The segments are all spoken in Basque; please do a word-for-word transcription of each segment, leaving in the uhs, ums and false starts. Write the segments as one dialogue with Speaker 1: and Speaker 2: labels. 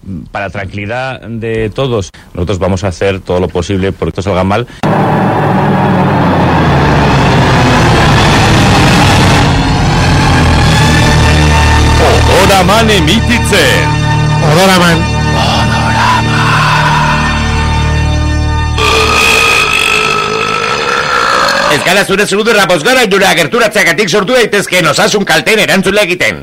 Speaker 1: para tranquilidad de todos, nosotros vamos a hacer todo lo posible porque esto salga mal.
Speaker 2: Odoraman emititzen.
Speaker 3: Odoraman.
Speaker 2: Odorama. Ez gara zure zurudurra bozgara inura gerturatzeagatik sortu daitezkeen osasun kalteen erantzule egiten.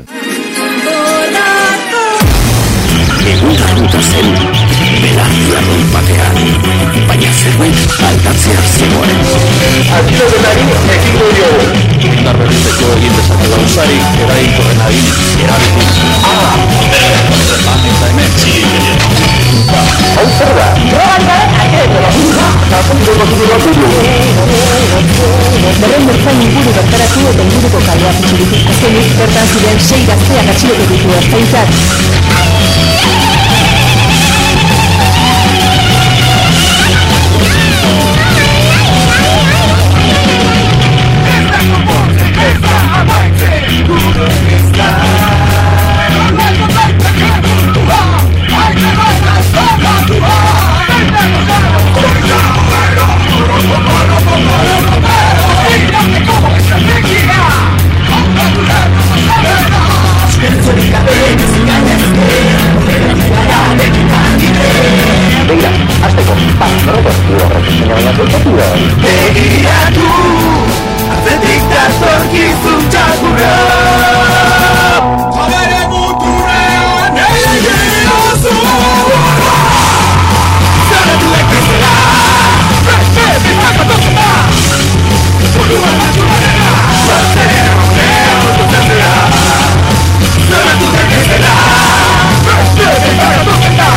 Speaker 4: Egun arruta zen, belarri arroi batean, baina zerbait aldatzea zegoen.
Speaker 5: Atxilokenari ekingo diogu.
Speaker 4: Darberrizeko egin dezake gauzari, eraginkorren adin, erabituz.
Speaker 5: Ah!
Speaker 4: Eta hemen, txigik.
Speaker 5: Hau zer da? Drogantaren akeeko da. Zapuntuko zubirotu.
Speaker 6: Berren bertzain inguru bertaratu eta inguruko kaleak itxuritu. Azkenik, bertan ziren sei gazteak atxilotu ditu ertzaintzak.
Speaker 5: Begira, azteko, bat, norreko, horrek, baina baina zortzatua.
Speaker 2: Begiratu, atzetik datorkizun txakurra. Jabere muturean egin oso. Zeratu ekizela, beste bitak atozena. Burua naturalera, bazero neo dutendera. Zeratu ekizela, beste bitak atozena.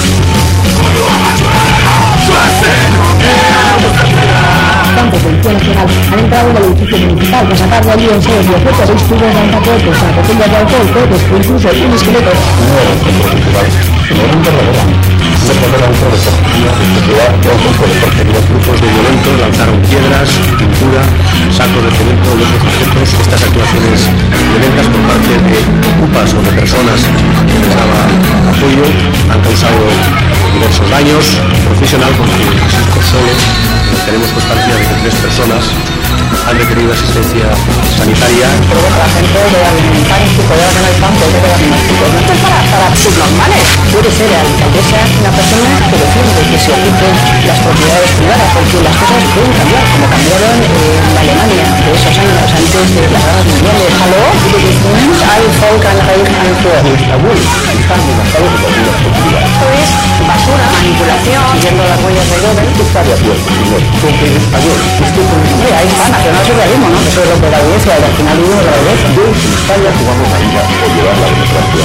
Speaker 6: Campo Policía Nacional han entrado en el edificio municipal para sacar de allí en serio dieciocho seis tubos de antacotos, botellas de alcohol, cohetes e incluso un esqueleto.
Speaker 5: Nuevo centro principal, no era un verdadero. Se pone la auto de policía, de ciudad, de un grupo de porterías, grupos de violentos, lanzaron piedras, pintura, sacos de cemento y otros objetos. Estas actuaciones violentas por parte de ocupas o de personas que les daba apoyo han causado diversos daños. Profesional, porque insisto, solo tenemos constancia de que tres personas han requerido asistencia sanitaria.
Speaker 6: Pero bueno, la gente debe alimentar en su poder en el campo, debe alimentar. No esto es para, para subnormales. Puede ser la alcaldesa una persona que defiende que se ocupen las propiedades privadas, porque las cosas pueden cambiar, como cambiaron en la Alemania de esos años antes de las guerras mundiales. ¿Aló? Hay folk and rage and fear.
Speaker 5: Estambul, están devastados de las propiedades.
Speaker 6: Esto es basura, manipulación, siguiendo las huellas de Gödel.
Speaker 5: Está de acuerdo, señor. Porque en español, estoy con
Speaker 6: Hombre, ahí está, nacional socialismo, ¿no? Eso es lo que la audiencia, y al final vive de la audiencia.
Speaker 5: de en España jugamos la vida o llevar la democracia.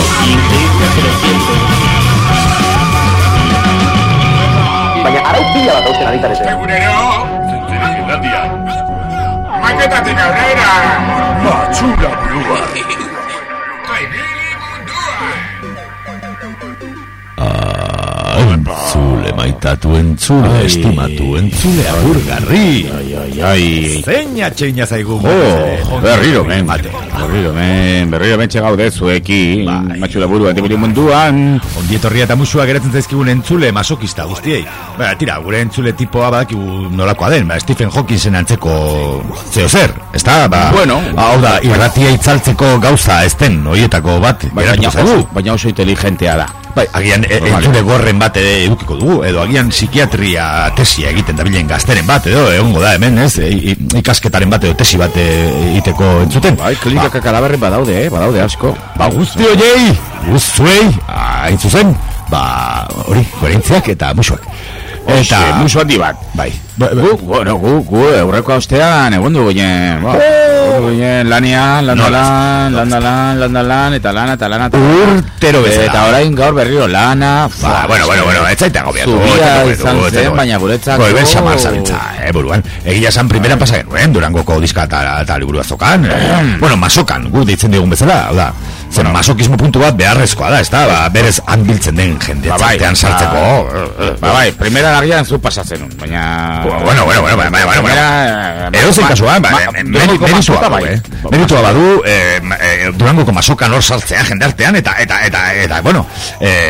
Speaker 5: Baina, arau pila bat hausten ari zarete.
Speaker 2: Egunero, zentzerizendatia. Maketatik aurrera. Matxura burua. Kaibili munduan.
Speaker 3: Entzule, maitatu entzule, estimatu entzule, agurgarri.
Speaker 7: Ai, ai, ai. Zeina txeina zaigu.
Speaker 3: Oh, berriro men, mate. Berriro men, berriro men txegaude zueki. Matxula burua, entibili munduan.
Speaker 7: Ondietorria eta musua geratzen zaizkigun entzule masokista guztiei. Baina, tira, gure entzule tipoa badakigu nolakoa den, ba, Stephen Hawkingsen antzeko zeo zer, ez da? Ba,
Speaker 3: bueno.
Speaker 7: Hau da, irratia itzaltzeko gauza ez den, horietako bat,
Speaker 3: Baina oso, baina oso inteligentea da.
Speaker 7: Bai, agian e, entzule gorren bat ere edukiko dugu, edo agian psikiatria tesia egiten dabilen gazteren bat, edo egongo da hemen, ez? I, i, ikasketaren bat edo tesi bat egiteko entzuten.
Speaker 3: Bai, klinikak kalaberren badaude, eh? Badaude asko.
Speaker 7: Ba, guzti hoiei, guztuei, hain zuzen, ba, hori, koherentziak eta musuak.
Speaker 3: Eta musu handi bat.
Speaker 7: Bai.
Speaker 3: Gu, bueno, gu, gu, eurreko ostean, egon dugu ginen, ba, egon ginen, lanian, landalan, landalan, landalan, eta lana, eta lana, eta
Speaker 7: urtero bezala.
Speaker 3: Eta orain gaur berriro lana,
Speaker 7: ba, bueno, bueno, bueno, ez zaita gobiatu.
Speaker 3: Zubia izan zen, baina guretzako...
Speaker 7: Goeben samar zabitza, eh, buruan. Egia esan primeran pasa genuen, Durangoko diska eta liburu azokan. Bueno, masokan, gu deitzen digun bezala, hau da. Zen masokismo puntu bat beharrezkoa da, ez da, ba, berez hanbiltzen den jende txartean sartzeko.
Speaker 3: Ba, bai, primera agian zu pasatzen, baina...
Speaker 7: Bueno, bueno, bueno, bueno, bueno, bueno. Edozein kasuan, meritua badu, eh? Meritua badu, Durangoko masokan hor sartzea jendartean, eta, eta, eta, eta, bueno,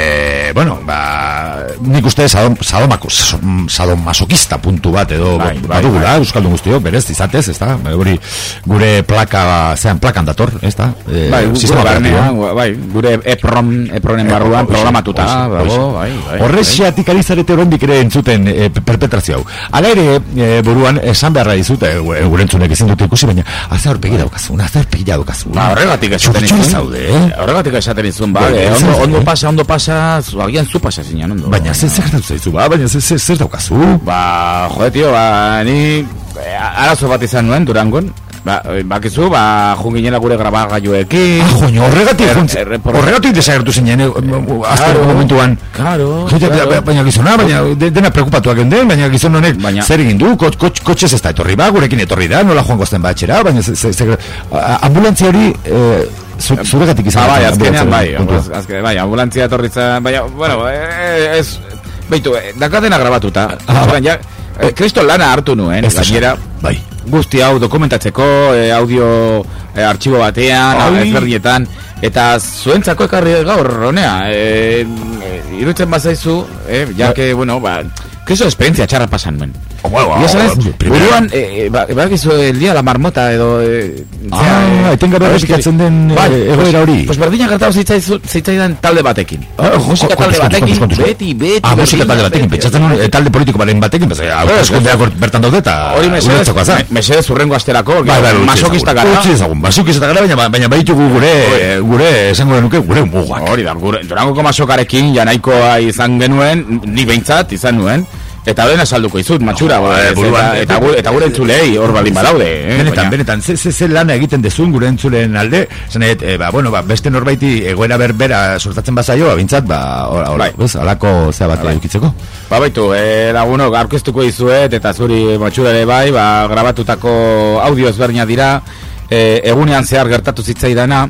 Speaker 7: e, bueno, ba, nik uste sadom, sadomako, sadomasokista puntu bat edo
Speaker 3: bai, bai,
Speaker 7: badugula,
Speaker 3: bai.
Speaker 7: euskaldun guztiok, berez, izatez, ez da, hori gure plaka, zean plakan dator, ez da, e,
Speaker 3: Bai,
Speaker 7: sistema
Speaker 3: gure barnean,
Speaker 7: operatiboa.
Speaker 3: bai, gure EPROM, EPRONen barruan programatuta dago, bai, bai.
Speaker 7: Horrexiatik alizarete oraindik ere entzuten e, perpetrazio hau. Hala ere, e, buruan, esan beharra dizut, e, gure entzunek ezin dute ikusi, baina aze aurpegi daukazu, aze aurpegi daukazu.
Speaker 3: Ba, horregatik esaten
Speaker 7: Txurtxuri
Speaker 3: izun.
Speaker 7: zaude, eh?
Speaker 3: Horregatik esaten izun, ba,
Speaker 7: Bai,
Speaker 3: eh,
Speaker 7: ez
Speaker 3: ondo,
Speaker 7: ez,
Speaker 3: ondo
Speaker 7: eh?
Speaker 3: pasa, ondo pasa, zu- agian zu pasa zinean, ondo.
Speaker 7: Baina zer zer gertatu zaizu, ba, baina zer zer zer daukazu?
Speaker 3: Ba, jode, tio, ba, ni eh, arazo bat izan nuen Durangon. Ba, eh, bakizu, ba, junginela gure grabagailuekin.
Speaker 7: Ah, joño, horregatik,
Speaker 3: Er-
Speaker 7: juntz-
Speaker 3: errepor-
Speaker 7: horregatik desagertu zinen, eh, azkeneko momentuan.
Speaker 3: Claro,
Speaker 7: Joder,
Speaker 3: claro.
Speaker 7: Baina gizona, baina de- dena preokupatuak geunden, baina gizon honek
Speaker 3: Baina-
Speaker 7: zer egin du, kotx, kotx, kotxez ez da etorri ba, gurekin etorri da, nola joango zen ba etxera, baina ze- ze- ze- a- ambulantzia hori eh, zu- zuregatik izan
Speaker 3: Ah, bai,
Speaker 7: da,
Speaker 3: azkenean, bai,
Speaker 7: ambulantzia kontua.
Speaker 3: az- azke- bai, ambulantzia etorritza, baina, bueno, eh, ez, beitu, eh, dakatena grabatuta,
Speaker 7: Ah,
Speaker 3: baina, ja, eh, kriston lana hartu nuen,
Speaker 7: Ez da
Speaker 3: gainera,
Speaker 7: bai.
Speaker 3: guzti hau dokumentatzeko, eh, audio eh, artxibo batean,
Speaker 7: Ai.
Speaker 3: ezberdinetan, eta zuentzako ekarri gaur honea, eh, eh, iruditzen bazaizu, eh, ja que, bueno, ba, kristo esperientzia txarra pasan nuen.
Speaker 7: Bueno,
Speaker 3: Ya sabes,
Speaker 7: primero.
Speaker 3: buruan, eh, ba, bakizu el día de la marmota edo... Eh,
Speaker 7: Ah, etengabe errepikatzen den, eh, egoera hori.
Speaker 3: Pues berdina gertatu zitzaizu- zitzaidan talde batekin.
Speaker 7: Ah,
Speaker 3: musika
Speaker 7: jo-
Speaker 3: talde
Speaker 7: kontuz, kontuz,
Speaker 3: batekin,
Speaker 7: kontuz, kontuz.
Speaker 3: beti, beti,
Speaker 7: Ah, musika
Speaker 3: berdina,
Speaker 7: talde batekin,
Speaker 3: beti.
Speaker 7: pentsatzen nuen, eh, talde politiko baren batekin, pues, hauteskundeak hor bertan daude eta
Speaker 3: Hori mesedez,
Speaker 7: ulertzeko azan.
Speaker 3: me- mesedez urrengo asterako,
Speaker 7: Bai, bai, utzi
Speaker 3: masokista
Speaker 7: ezagun.
Speaker 3: gara.
Speaker 7: Utzi ezagun, masokista gara, baina, baina baitugu gure, gure, esango genuke, gure mugak.
Speaker 3: Hori da, gure, Durangoko masokarekin ja nahikoa izan genuen, ni behintzat izan nuen, eta dena salduko izut, matxura,
Speaker 7: Ah,
Speaker 3: ez,
Speaker 7: eh, buruan,
Speaker 3: eta, eta, gure, eta gure entzulei hor baldin badaude. Eh,
Speaker 7: Benetan,
Speaker 3: baina-
Speaker 7: benetan, ze, ze, ze lana egiten dezun gure entzulen alde, zenet, e, ba, bueno, ba, beste norbaiti egoera berbera sortatzen bazaio, abintzat, ba, ora, ora,
Speaker 3: Bai.
Speaker 7: bez, alako zea bat eukitzeko.
Speaker 3: Ba baitu, eh, lagunok, aurkeztuko dizuet, eta zuri matxura ere bai, ba, grabatutako audio ezberdina dira, eh, egunean zehar gertatu zitzaidana,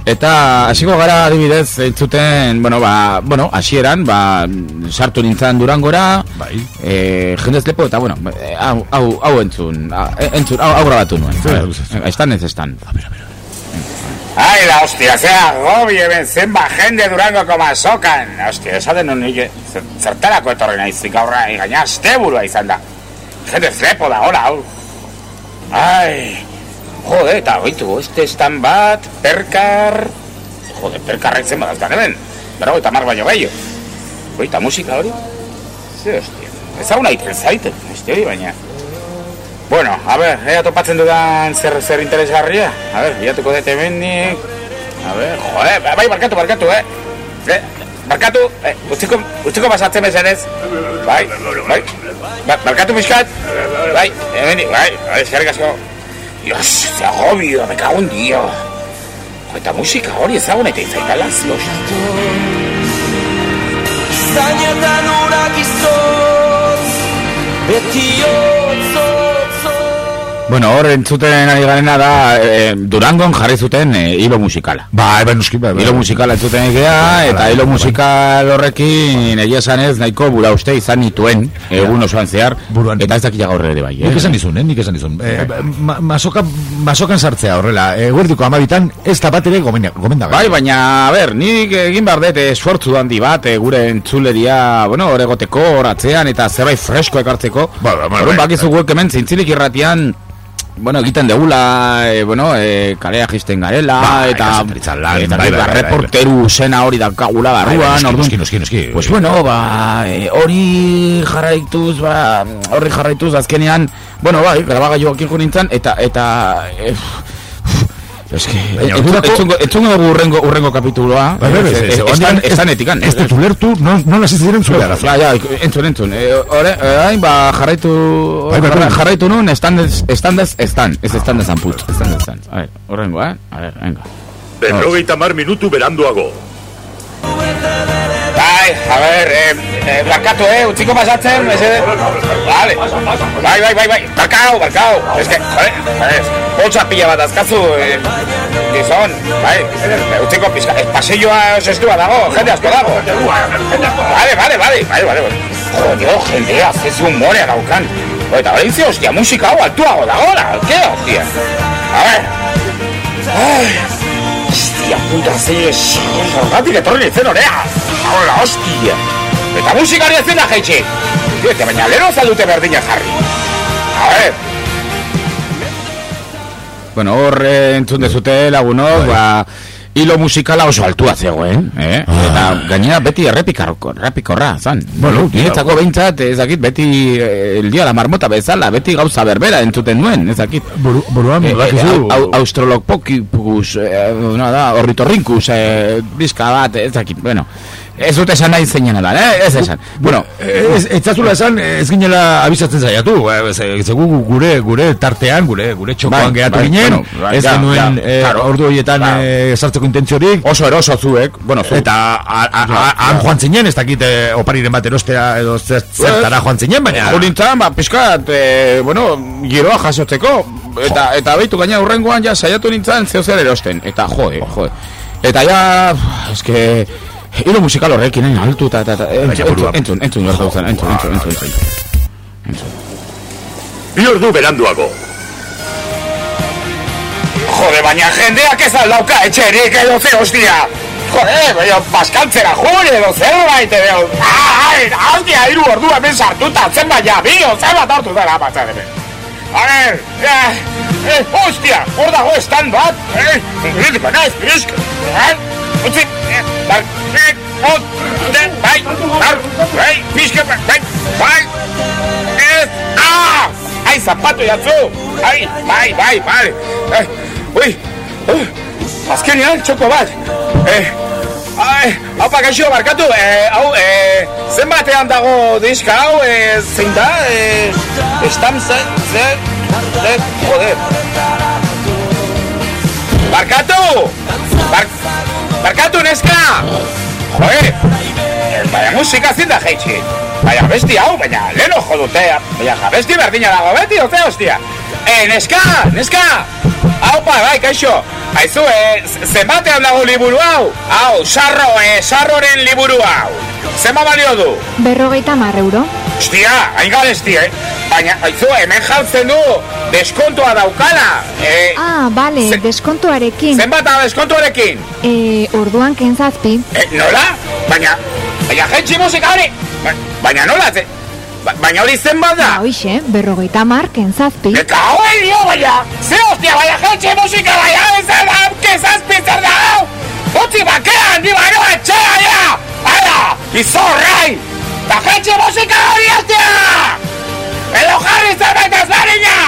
Speaker 3: eta hasiko gara adibidez entzuten, bueno, ba, bueno, hasieran, ba, sartu nintzen Durangora,
Speaker 7: Bai.
Speaker 3: eh, jendez lepo, eta bueno, eh, hau, hau, hau entzun, ah, entzun, hau, hau grabatu nuen.
Speaker 7: Zer,
Speaker 3: A ver,
Speaker 7: zer.
Speaker 3: Estan ez estan.
Speaker 2: Ai, la hostia, zea, gobi hemen zenba jende Durangoko masokan. Hostia, esaten non nik, zer- zertarako etorri naizik aurra, gaina asteburua izan da. Jende zlepo da, hola, hau. Ai, jode, eta oitu, este estan bat, perkar... Jode, perkarrek zen badazkan hemen. Bero, eta mar baino gehiago. Oita, musika hori? Ze, hostia, ezaguna iten zaiten, este hori baina. Bueno, a ver, ea topatzen dudan zer, zer interesgarria. A ver, bilatuko dut hemendik. A ver, joder, bai, barkatu, barkatu, eh? Eh, barkatu, eh, utziko, utziko pasatzen mesedez. Bai, bai, ba, barkatu pixkat. Bai, hemendik, bai, bai, eskerrik asko. Dios, ze agobio, me cago en dio. Jo, eta musika hori ezaguna eta izaitala, zlos.
Speaker 8: Zainetan urak izotz, beti otzotzo.
Speaker 3: Bueno, hor entzuten ari garena da, eh, Durangon jarri zuten eh, hilo musikala.
Speaker 7: Bai, bai, nuski, bai, bai.
Speaker 3: Hilo musikala entzuten egea, eta
Speaker 7: bai,
Speaker 3: hilo
Speaker 7: bai.
Speaker 3: musikal horrekin egia esan ez nahiko bura uste izan nituen egun osoan zehar,
Speaker 7: Buruan.
Speaker 3: eta ez dakila gaur ere bai.
Speaker 7: Nik esan dizun, eh? Nik esan dizun. Eh, ma, masoka, masokan sartzea horrela, eh, guerdiko amabitan, ez da bat ere gomenda, gomenda
Speaker 3: Bai, baina, a ber, nik egin behar dut esfortzu handi bat, eh, gure entzuleria, bueno, hor egoteko, hor atzean, eta zerbait fresko ekartzeko.
Speaker 7: Ba, ba, ba,
Speaker 3: Orduan,
Speaker 7: bai,
Speaker 3: bakizu guek hemen zintzilik irratian, bueno, egiten degula, eh, bueno, eh, kalea jisten garela,
Speaker 7: Bai,
Speaker 3: eta,
Speaker 7: kasetaritza lan,
Speaker 3: eta
Speaker 7: bai, bai, bai, bai,
Speaker 3: reporteru zena hori daukagula
Speaker 7: Bai, bai,
Speaker 3: barruan,
Speaker 7: noski,
Speaker 3: orduan,
Speaker 7: noski, noski, noski.
Speaker 3: pues bueno, ba, eh, hori jarraituz, ba, horri jarraituz azkenean, bueno, bai, grabagailuak jo nintzen, eta, eta, eh, es que,
Speaker 7: Baina,
Speaker 3: entzun-
Speaker 7: ordurako-
Speaker 3: entzungo, entzungo dugu urrengo, urrengo kapituloa,
Speaker 7: Bai, bai, bai,
Speaker 3: eh,
Speaker 7: ez- ez-
Speaker 3: estan,
Speaker 7: ez-
Speaker 3: estan etikan,
Speaker 7: Ez dut ulertu, non, non hasi ziren zure arazo.
Speaker 3: Ja, ja, entzun, entzun. Eh, ore, eh, hain, ba, jarraitu...
Speaker 7: Bai, bai, bai.
Speaker 3: Jarraitu nun, estandez, estandez, estan. Ez estandez anput. Estandez estan. A ver, horrengo, eh? A ver, venga.
Speaker 4: Berrogeita mar minutu beranduago.
Speaker 2: Bai, a ver, eh, eh, barkatu, eh, utziko pasatzen, mesede. Vale. Bai, bai, bai, bai, barkau, barkau. Es que, joder, joder, poltsa pila bat azkazu, eh, gizon, bai, eh, utziko pizka, eh, paseioa zestua dago, jende asko dago. Vale, vale, vale, vale, vale. Joder, jendea, zezu humorea daukan. Eta hori dice, hostia, musika hau altuago dagoela, ¿qué, hostia? A ver. Ai, hostia, puta, ze, zorgatik etorri nintzen orea. Hola, hostia! Eta musikari ez dena jaitxe! Eta baina lero zaldute berdina jarri. A ver!
Speaker 3: Bueno, hor eh, entzun dezute lagunok, ba, hilo musikala oso altua zegoen, eh? Ah. Eta gainera beti errepikarko, errepikorra, zan. Bueno, niretzako behintzat, ez dakit, beti eh, el dia la marmota bezala, beti gauza berbera entzuten nuen, ez dakit.
Speaker 7: Buru, buruan, eh,
Speaker 3: eh, au, australopithecus, eh, no, da, ornitorrinkus, eh, bizka bat, ez dakit, bueno. Ez dut esan nahi zeinen ala, eh? Ez esan. Bueno,
Speaker 7: ez, ez zazula esan, ez ginela abizatzen zaiatu. Ez gu gure, gure tartean, gure, gure txokoan gehatu ginen. Bueno, ez genuen eh, claro, ordu horietan claro. eh, sartzeko intentziorik.
Speaker 3: Oso eroso zuek, bueno, zu.
Speaker 7: Eta han joan zinen, ez dakit eh, opariren bat erostea edo zertara joan zinen, baina...
Speaker 3: Julintzan, ba, piskat, eh, bueno, giroa jasotzeko. Eta, eta behitu gaina urrengoan ja saiatu nintzen zeo zer erosten. Eta jode, jode. Eta ja, eske... Hilo musikal horrekin, hain altu eta... Entzun, entzun, entzun, entzun, entzun, entzun, entzun.
Speaker 2: Bi ordu beranduago. Jode, baina jendeak ez aldauka etxerik edo ze hostia. Jode, baina baskantzera jure edo zerbait edo... Ai, hostia, hiru ordu hemen sartuta, zen baina bio, zen bat hartu dara batzat hemen. A ver, eh, eh, hostia, hor dago estan bat, eh, ritiko naiz, pizk, eh, utzi, eh, bar, eh, ot, de, bai, bar, bai, pizke, bai, bai, eh, ah, ai, zapato jatzu, ai, bai, bai, bai, eh, ui, uh, azkenean, txoko bat, eh, ai, hau pakaixo, barkatu, eh, hau, eh, zenbatean dago diska hau, eh, zein da, eh, estam ze, ze, ze, joder. Barkatu! Bar, barkatu, neska! Joder, baina musika zin da jeitxi. Baina besti hau, baina leno jodute, baina besti berdina dago beti, oze, hostia. Eh, neska, neska! Haupa, bai, kaixo. Aizu, eh, zenbatean dago liburu hau? Hau, sarro, eh, sarroren liburu hau. Zenba balio du?
Speaker 9: Berrogeita mar euro.
Speaker 2: Hostia, hain garesti, eh? Baina, aizu, hemen jaltzen du deskontua daukala. Eh,
Speaker 9: ah, bale, ze... deskontuarekin.
Speaker 2: Zenbat da deskontuarekin?
Speaker 9: Eh, orduan kentzazpi.
Speaker 2: Eh, nola? Baina, baina jaitsi musika hori? Ba, baina nola, ze... Ba, baina hori zenbat da?
Speaker 9: Ba, hoxe, berrogeita mar kentzazpi.
Speaker 2: Eta hoi dio, baina! Ze hostia, baina jaitsi musika, baina zer da, kentzazpi zer da hau! Utzi bakean, di baino etxea, ja! Hala, izorrai! Da jaitsi musika hori, hostia! Edo jarri zerbait ezberdina!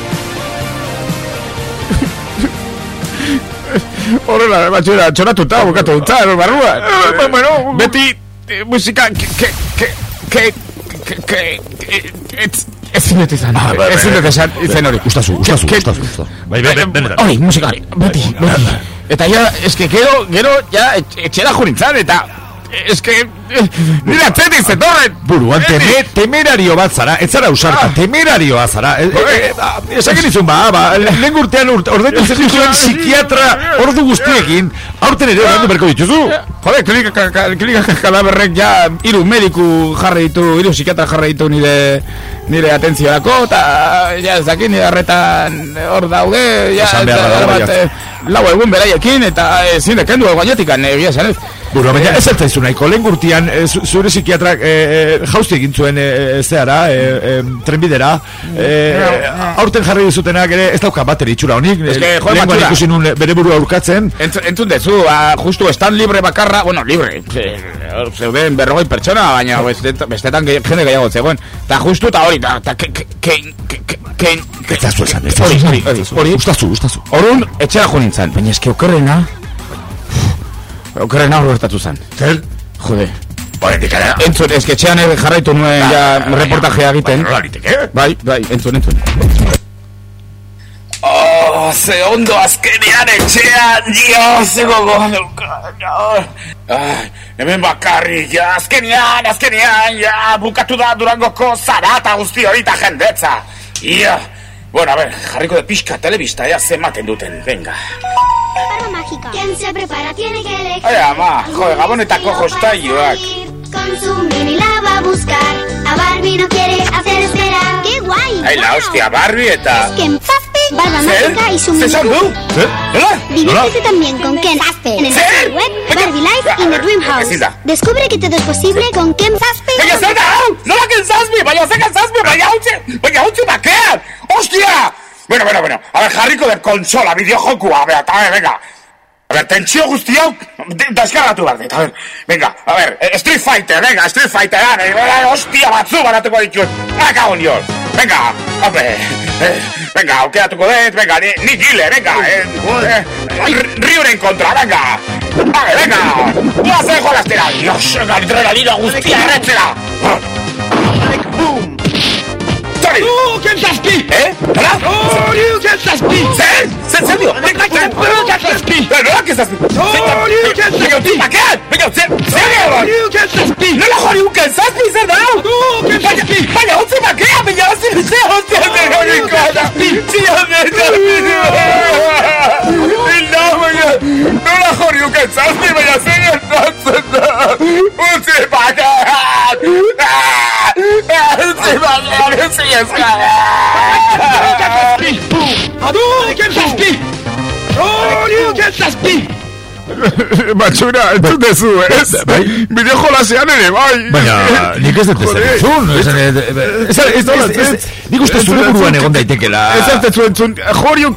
Speaker 3: Horrela, batxera, txoratuta, bukatu dutza, barruan. Bueno, beti, musika, ke, ke, ke, ke, ke, ezin dut izan, ezin dut izan hori.
Speaker 7: Ustazu, ustazu, ustazu. Bai, benetan.
Speaker 3: Hori, musikari, beti, beti. Eta ja, eske, gero, gero, ja, etxera jurintzan, eta... Ez que... Nira atzetik zetorren!
Speaker 7: Buruan, teme, temerario bat zara, ez zara usarta, temerario bat zara. Esaken izun, ba, ba, lehen urtean ordetu zen duzuen psikiatra ordu guztiekin, aurten ere ordendu berko dituzu.
Speaker 3: Jode, klinika kalaberrek ja hiru mediku jarri ditu, hiru psikiatra jarri ditu nire nire atentziorako, eta ja ez dakit nire arretan hor daude, ja, lau egun beraiekin, eta ezin dekendu guainotikan, egia esan ez.
Speaker 7: Buru, baina ez eltzaizu nahiko, lehen gurtian e, zure psikiatrak e, e, jauzi egin zuen e, zeara, e, e, trenbidera, e, aurten jarri dizutenak ere ez dauka bateri itxura honik, lehen guan ikusi nun bere burua urkatzen.
Speaker 3: Entzun dezu, justu estan libre bakarra, bueno, libre, zeuden berrogei pertsona, baina bestetan jende gehiago zegoen, eta justu eta hori, eta kein, kein,
Speaker 7: ez da zuen zan, ez da zuen zan, hori, ustazu, ustazu.
Speaker 3: Horun, etxera jo nintzen, baina eski okerrena, okerrena hor bertatu zen.
Speaker 7: Zer?
Speaker 3: Jode.
Speaker 7: Horretik ara?
Speaker 3: Entzun, ez que etxean jarraitu nuen ja reportajea egiten.
Speaker 7: Baina, horitek, eh?
Speaker 3: Bai, bai, entzun, entzun.
Speaker 2: Oh, ze ondo azkenean etxean, Dios, ze gogoan Ai, hemen bakarrik, ja, azkenean, azkenean, ja, bukatu da Durangoko zarata guzti hori eta jendetza. Ia, bueno, a ver, jarriko de pixka telebista, ya se maten duten, venga.
Speaker 10: Mágica. Quien se prepara tiene que elegir.
Speaker 2: Ay, ama, joder, gabonetako jostailloak.
Speaker 10: Con su mini la va a buscar. A Barbie no quiere hacer esperar. ¡Qué guay!
Speaker 2: Ay, la hostia, Barbie eta...
Speaker 10: Es Ken Zazpe, Barba Mágica y su mini.
Speaker 2: ¿César, tú?
Speaker 10: Diviértete también con Ken Zazpe en el sitio web Barbie Life in the Dream House. Descubre que todo es posible con Ken Zazpi.
Speaker 2: Baina zer da, hau! Nola Ken Zazpi? Baina zer Ken Zazpi? Baina hautsi, baina hautsi bakean! Ostia! Bueno, bueno, bueno. A ver, jarriko de konsola, bideojokua. A ver, a ver, venga. A ver, tentsio guztiok deskargatu behar dit. A ver, venga, a ver, Street Fighter, venga, Street Fighter, venga, hostia batzu baratuko ditut. Aka honion. Venga, hombre, eh, venga, aukeratuko dut, venga, ni, ni gile, venga, eh, eh, Ryuren kontra, venga. Vale, venga, ya se dejo las tiras. Dios, venga, adrenalina guztia erretzera. Sorry.
Speaker 11: ¡Oh, Ken Zazpi!
Speaker 2: ¿Eh? ¿Hola?
Speaker 11: ¡Oh, you Ken Zazpi!
Speaker 2: ¿Sí? ¿En serio?
Speaker 11: ¡Oh, Ken Zazpi!
Speaker 2: ¡No, no, Ken Zazpi!
Speaker 11: ¡Oh, you Ken Zazpi!
Speaker 2: Venga, uti, ¿qué? Venga, uti,
Speaker 11: ¡Oh, you Ken Zazpi!
Speaker 2: ¡No la jori un Ken Zazpi, zer da!
Speaker 11: ¡Oh, Ken Zazpi!
Speaker 2: Baina, utzi bakea, baina, utzi, utzi, utzi, utzi, no, baina, no la jori un Ken Zazpi, baina, zer gertatzen da! Utzi bakea! Utzi bakea, utzi
Speaker 11: ¡Hadouken Zazpi! ¡Hadouken Zazpi!
Speaker 3: Matxura, entzun dezu, ez? Bideo jolasean ere, bai.
Speaker 7: Baina, nik ez dut ez entzun. Nik uste zure buruan egon daitekela.
Speaker 3: Ez ez dut entzun, Jorio,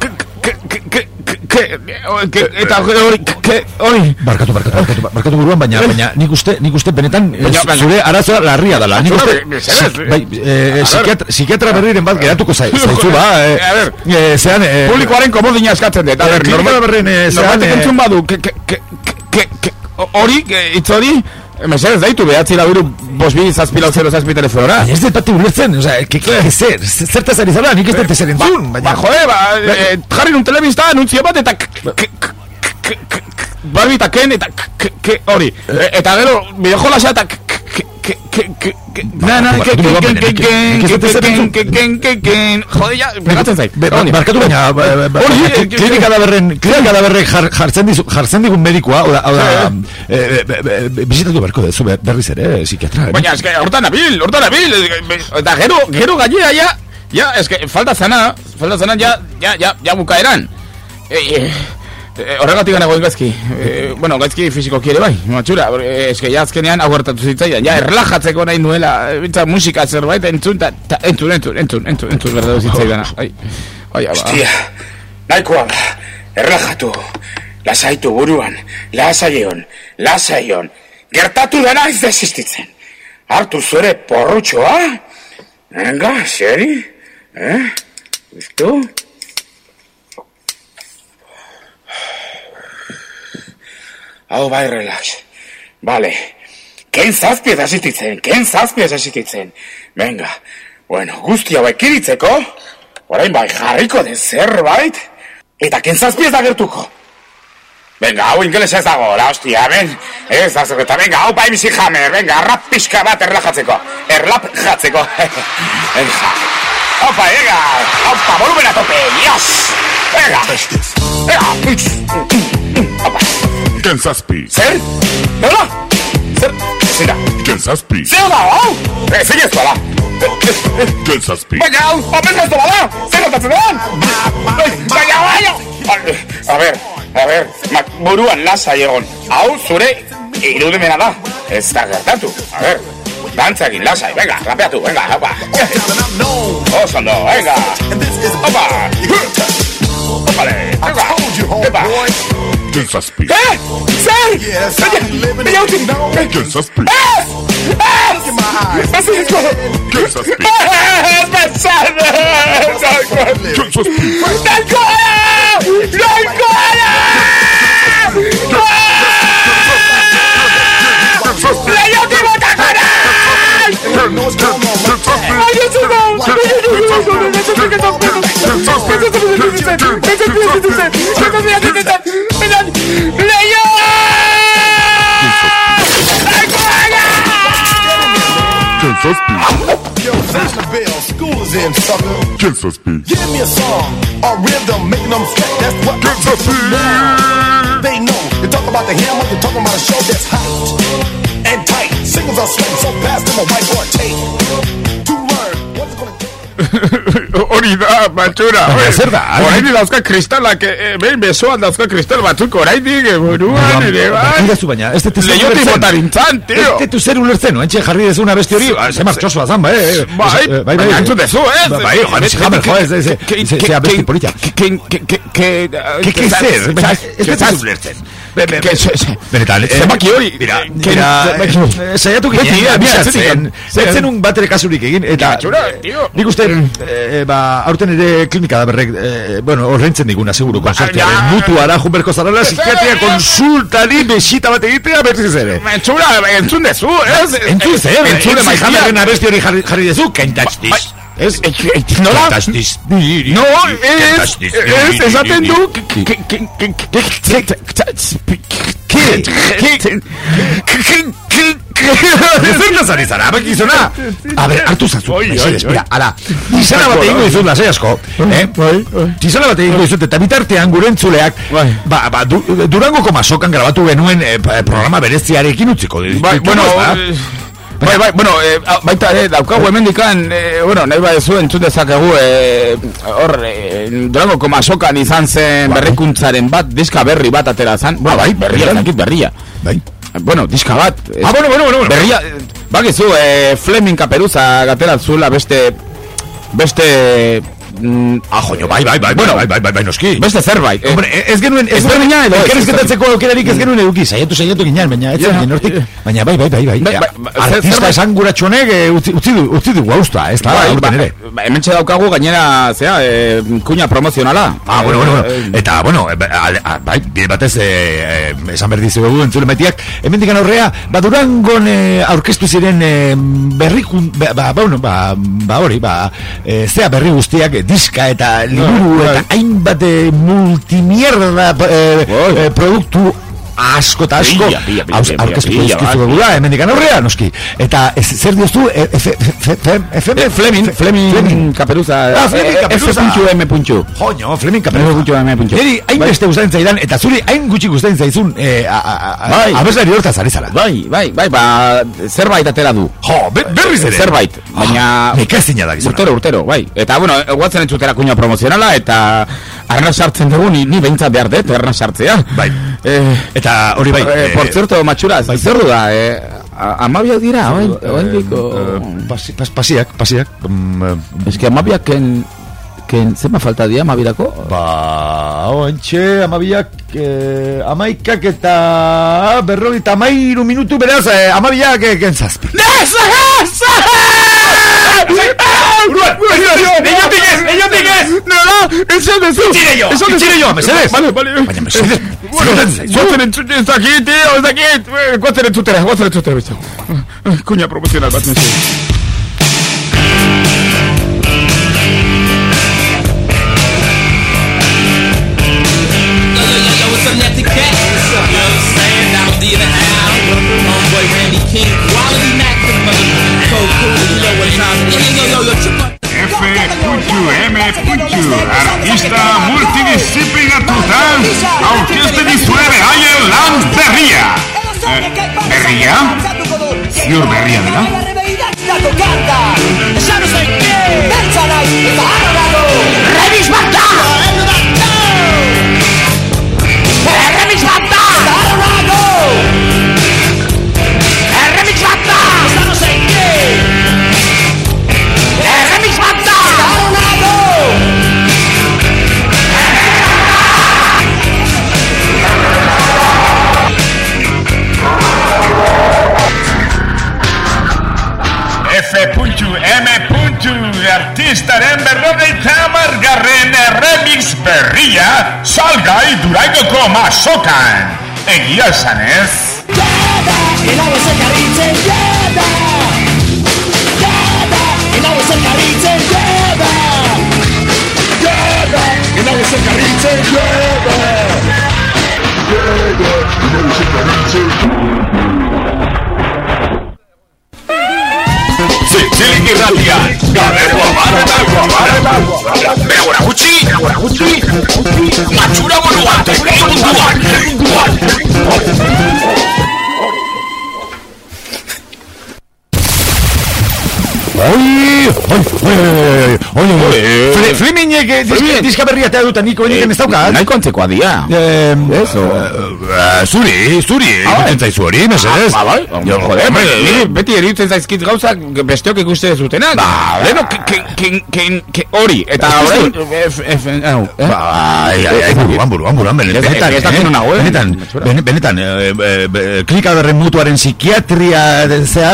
Speaker 3: eta hori.
Speaker 7: Barkatu, barkatu, barkatu, barkatu buruan, baina, baina, nik uste, nik uste benetan zure arazoa larria dela. Nik uste, bai, psikiatra berriren bat geratuko zaizu, ba. Zean,
Speaker 3: publikoaren komodina eskatzen dut. A ber,
Speaker 7: normal berren, zean,
Speaker 3: entzun badu, hori, hitz hori, mesedez daitu, behatzi labiru bosbi zazpilau zero zazpi telefonora.
Speaker 7: Baina ez dut pati ulertzen, oza, zer, zertaz ari zara, nik ez dut ezer entzun.
Speaker 3: Ba, jode, ba, jarri nun telebista, anuntzio bat, eta Barbie eta Ken, eta hori. Eta gero, bideojolasa, eta Na, na, que, que, que, que, que, que, que, jode, ya, pegatzen zait.
Speaker 7: Barkatu baina, klinika da berren, klinika da berren jartzen digun medikoa, hau da, bizitatu berko dezu berriz ere, psikiatra.
Speaker 3: Baina, eske, hortan abil, hortan abil, eta gero, gero gainera, ya, ya, eske, falta zana, falta zana, ya, ya, ya, ya bukaeran. Horregatik gana goin gaizki, bueno, gaizki fisiko kiere bai, matxura, eske ja azkenean aguartatu zitzaidan, ja erlajatzeko nahi nuela, bintza musika zerbait, entzun, ta, entzun, entzun, entzun, entzun, entzun, berdatu zitzaidana, ai, ai, aba.
Speaker 2: Hostia, nahikoa, erlajatu, lasaitu buruan, lasaion, lasaion, gertatu dena ez desistitzen, hartu zure porrutxoa, venga, seri, eh, biztu? Hau bai, relax. Vale. Ken Zazpi ez asistitzen, Ken Zazpi ez asistitzen. Venga. Bueno, guzti hau ekiritzeko, orain bai jarriko de zerbait, eta Ken Zazpi ez da gertuko. Venga, hau ingeles ez dago, la hostia, ben, ez da zerreta, venga, hau bai bizi hammer, venga, rap pixka bat erlajatzeko, erlap jatzeko. Venga. Opa, venga, opa, volumen a tope, dios. Venga, venga, opa.
Speaker 12: Ken Zazpi.
Speaker 2: Zer? Nola? Zer? Zera?
Speaker 12: Ken Zazpi.
Speaker 2: Zer da, hau? Ezin ez da.
Speaker 12: Ken Zazpi.
Speaker 2: Baina, hau, apes ez da bada. Zer notatzen da? Baina, baina. A ver, a ver, buruan lasa egon. Hau, zure irudimena da. Ez da gertatu. A ver, dantza egin lasai. Venga, rapeatu, venga, opa. Osondo, venga. Opa. Opale, venga. Opa.
Speaker 12: Ken Zazpi.
Speaker 2: ¿Qué? ¿Zer? Baina, utzi.
Speaker 12: Ken Zazpi.
Speaker 2: Ez! Ez! Ez izko!
Speaker 12: Ken Zazpi.
Speaker 2: Ez bezan!
Speaker 12: Ken Zazpi.
Speaker 2: Naiko ara! Naiko ara! Lehioti botako nahi! Baina, zuko! Leio!
Speaker 12: Ken Zazpi.
Speaker 11: Yo, Nashville, school is in, sucker.
Speaker 12: Ken Zazpi.
Speaker 11: Give me a song, a rhythm, making them sweat. That's what
Speaker 12: Ken Zazpi.
Speaker 11: they know. You talk about the hammer, you're talking about a show that's hot and tight. Singles are sweating so fast, them a whiteboard tape. To learn what's it gonna take.
Speaker 2: Hori da, matxura.
Speaker 7: Baina, zer da?
Speaker 2: Horrein dauzka kristalak, eh, behin besoan dauzka kristal batzuk oraindik buruan ere, bai.
Speaker 7: Irazu baina, ez detu zer
Speaker 2: Leiotik
Speaker 7: ulertzen.
Speaker 2: botarintzan, tio.
Speaker 7: Ez detu zer ulertzen, oentxe jarri dezuna beste hori, ze martxosoa zan, bai.
Speaker 2: Bai, baina entzun dezu, ez?
Speaker 7: Bai, joan, ez jamar, joan, ez, ez, ez, abesti polita.
Speaker 2: Que, que, que, que...
Speaker 7: Que, que zer? Ez detu ulertzen. Benetan,
Speaker 2: zenbaki hori.
Speaker 7: Mira, mira, saiatu ginen, bizatzen, zaitzen un batere kasurik egin, eta nik uste, ba, aurten ere klinika da berrek, bueno, horreintzen diguna, seguru, konsortearen mutuara, junberko zarala, psikiatria konsultari besita bat egitea, berriz ere.
Speaker 2: Mentzura, entzun dezu, ez?
Speaker 7: Entzun zer, entzun Maihammerren abesti hori jarri dezu, kentatxtiz. Ez,
Speaker 2: nola?
Speaker 7: Kentatxtiz.
Speaker 2: No, ez, ez, esaten du,
Speaker 7: Zertaz ari zara, abak izona. A ber, hartu zazu. Mira, ala, tizana bat egingo dizut, lasai asko. Tizana bat egingo dizut, eta bitartean gure entzuleak, ba, Durangoko Masokan grabatu genuen programa bereziarekin utziko.
Speaker 2: Bai, bueno, bai, bai, bueno, baita ere, daukagu hemendikan, bueno, nahi badezu entzun dezakegu, hor, Durangoko Masokan izan zen berrikuntzaren bat, diska berri bat atera zen. Bueno, bai, berria, zakit berria. Bai. Bueno, diska bat.
Speaker 7: Ah, bueno, bueno, bueno.
Speaker 2: Berria, bakizu, eh, Fleming Kaperuza gatera zuela beste, beste... Mm,
Speaker 7: ah, joño, bai, bai, bai, bueno, bai, bai, bai, bai, noski.
Speaker 2: Beste zerbait.
Speaker 7: Hombre, ez genuen, ez genuen, elkarrizketatzeko aukerarik ez genuen eduki, saiatu, saiatu ginen, baina, ez zen, nortik, baina, bai, bai, bai, bai, artista esan guratxonek utzi du, utzi du guauzta, ez da, urten ere.
Speaker 2: Hemen daukagu gainera, zera, kuña promozionala.
Speaker 7: Ah, bueno, bueno, bueno, eta, bueno, bai, bide batez, esan berdizu dugu, entzule maitiak, hemen dikan aurrea, ba, Durangon aurkeztu ziren berrikun, ba, bueno, ba, ba, hori, ba, zea berri guztiak, diska eta liburu eta hainbat multimierda produktu asko eta asko aurkeztuko dizkizu dugula, hemen dikan aurrea, noski. Eta zer dioztu,
Speaker 2: Fleming, Fleming Kaperuza, F.M.
Speaker 7: Joño, Fleming Kaperuza. Neri, hain beste gustatzen zaidan, eta zuri hain gutxi gustatzen zaizun abeslari hortaz ari zara.
Speaker 2: Bai, bai, bai, ba, zerbait atera du.
Speaker 7: Jo, berriz ere.
Speaker 2: Zerbait, baina...
Speaker 7: Nekazina da gizona.
Speaker 2: Urtero, urtero, bai. Eta, bueno, guatzen entzutera kuña promozionala, eta arna sartzen dugu, ni behintzat behar dut, arna sartzea.
Speaker 7: Bai. Eta hori bai.
Speaker 2: Por cierto, matxura, zer du da, amabiak dira, oen diko...
Speaker 7: Pasiak, pasiak.
Speaker 2: Ez que amabiak ken... Ken, zema falta dira amabirako?
Speaker 7: Ba, oentxe, amabiak, amaikak eta berrogita amairu minutu, beraz, amabiak ken zazpi.
Speaker 2: Nez, ez,
Speaker 7: Uruan, neiotik ez, neiotik ez!
Speaker 2: Nola, ez dezu!
Speaker 7: Itxire jo, itxire jo, mesedez!
Speaker 2: Vale, vale.
Speaker 7: Baina, mesedez,
Speaker 2: guatzen entzutera, ez dakit, tío, ez dakit! Guatzen entzutera, guatzen entzutera, bitxo. Kuña promozional bat, mesedez.
Speaker 13: Artista multidisciplinatuta aurkezten dizuere haien lan berria. Berria? Ziur berria dela?
Speaker 8: Remix bat da! Remix bat da! Remix bat da! Remix bat da!
Speaker 13: F.M. artistaren berrogeita hamargarren remix berria salgai Durangoko Masokan. Egia esan ez?
Speaker 8: Jada, inago zekarritzen, jada! Jada, inago zekarritzen, jada! Jada, inago zekarritzen, jada! Jada, inago zekarritzen, jada!
Speaker 13: Zitzilik irratia, gabeko amarretan, amarretan, begora gutxi, begora gutxi, matxura buruan, egunduan, egunduan.
Speaker 7: Oi, oi, oi, Fleminek diska berria eta dutan niko egiten ez daukat.
Speaker 3: Nahi kontzekoa dia.
Speaker 7: Eso. Zuri, zuri, egiten zaizu hori, mesedez.
Speaker 3: Ba, bai, joder, niri beti eritzen zaizkit gauzak besteok ikuste zutenak. Ba, leno, hori, eta horrein...
Speaker 7: Bai, ai, buruan, buruan, buruan, benetan, benetan, benetan, klikaderren mutuaren psikiatria zea,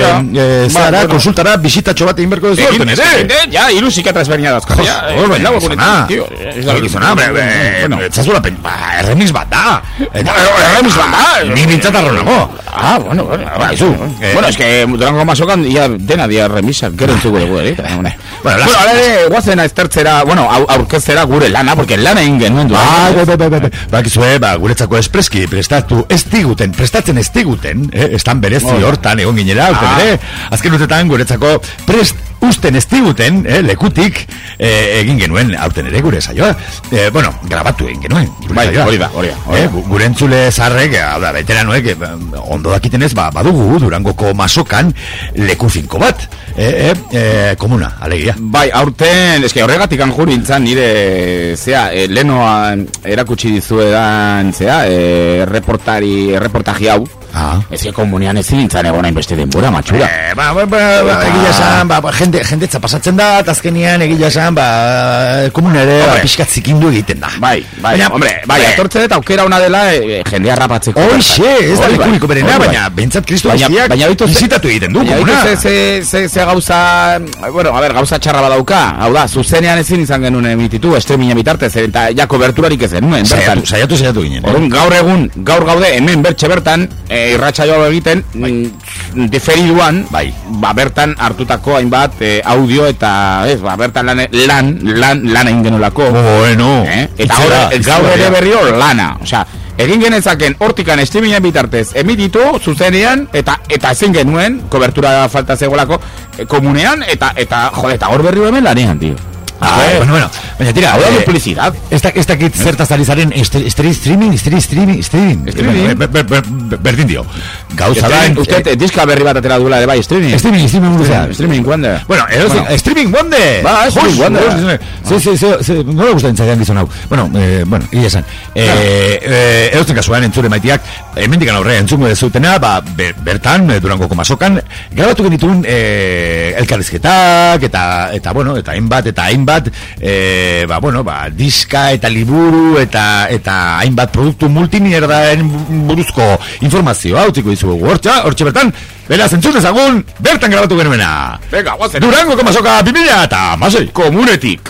Speaker 7: zara, konsultara, bisitatxo bat egin berko duzu horten, ere?
Speaker 3: Ja, iru psikiatra ezberdina dazko.
Speaker 7: Hor, baina, gizona, gizona, zazula, erremiz bat da. Erremiz bat da, ni bintzat arronago.
Speaker 3: Ah, bueno, bueno, ba, izu. Bueno, es que Durango Masokan ia dena dia remisak, gero entzuko dugu, eh? Bueno, ala ere, guazen aiztertzera, bueno, aurkezera gure lana, porque lana egin genuen du.
Speaker 7: Ah, be, be, be, be, bakizue, ba, guretzako espreski prestatu ez diguten, prestatzen ez diguten, eh? Estan berezi hortan egon ginera, aurten ere, azken urtetan guretzako prest usten ez diguten, eh, lekutik eh, egin genuen aurten ere gure saioa. Eh, bueno, grabatu egin genuen.
Speaker 3: Bai, hori da, hori da.
Speaker 7: Eh, gure entzule zarrek, hau da, veteranoek, eh, ondo dakitenez, ba, badugu Durangoko Masokan leku finko bat. Eh, eh, eh, komuna, alegia.
Speaker 3: Bai, aurten, eske horregatik anjur intzan nire, zea, eh, lenoa erakutsi dizuedan, zea, eh, reportari, reportaji hau.
Speaker 7: Ah.
Speaker 3: Ez que komunian ezin intzan egonain beste denbora, matxura.
Speaker 7: Eh, ba, ba, ba, ba, egila esan, ba, jende, jendetza pasatzen da, azkenean egila esan, ba, komunere, ba, pixkat zikindu egiten da.
Speaker 3: Bai, bai, baina, hombre, bai, atortze dut aukera una dela, eh, jendea rapatzeko.
Speaker 7: Hoxe, ez da lekuniko berena, baina, bentsat kristo guztiak bizitatu egiten du, komuna.
Speaker 3: Baina, ze, ze, ze gauza, bueno, a ver, gauza txarra badauka, hau da, zuzenean ezin izan genuen emititu, estremina bitartez, eta ja koberturarik ez genuen, bertan.
Speaker 7: Saiatu, saiatu ginen.
Speaker 3: Orduan, gaur egun, gaur gaude, hemen bertxe bertan, irratsaioa egiten, bai. Diferiduan, bai, ba, bertan hartutako hainbat eh, audio eta ez, ba, bertan lan lan lan lan egin genolako.
Speaker 7: Bueno,
Speaker 3: eh? Eta ahora gaur ere berrio lana, osea, egin genezaken hortikan streamingen bitartez emititu zuzenean eta eta ezin genuen kobertura falta zegoelako eh, komunean eta eta jode, eta hor berri hemen lanean, tío.
Speaker 7: Ah, eh, bueno, bueno, baina tira,
Speaker 3: hau da duplicidad.
Speaker 7: Ez dakit zertaz ari zaren streaming, streaming, streaming, berdin dio. Gauza da...
Speaker 3: Usted diska berri bat atera duela de bai, streaming.
Speaker 7: Streaming, streaming,
Speaker 3: streaming, wonder.
Speaker 7: Bueno, streaming, wonder.
Speaker 3: Ba, streaming, wonder.
Speaker 7: Sí, sí, sí, no le gusta entzaian gizon hau. Bueno, bueno, ia esan. Erosten kasuan entzure maitiak, emendikan aurre entzungo dezutena, ba, bertan, Durangoko Masokan, grabatu genituen elkarrizketak, eta, bueno, eta hainbat, eta hainbat bat, e, ba, bueno, ba, diska eta liburu eta eta hainbat produktu multimierdaen buruzko informazioa utziko dizugu hortxa, hortxe bertan, beraz entzun ezagun, bertan grabatu genuena.
Speaker 3: Venga, guazen.
Speaker 7: Durangoko Masoka bimila eta masei.
Speaker 3: Komunetik.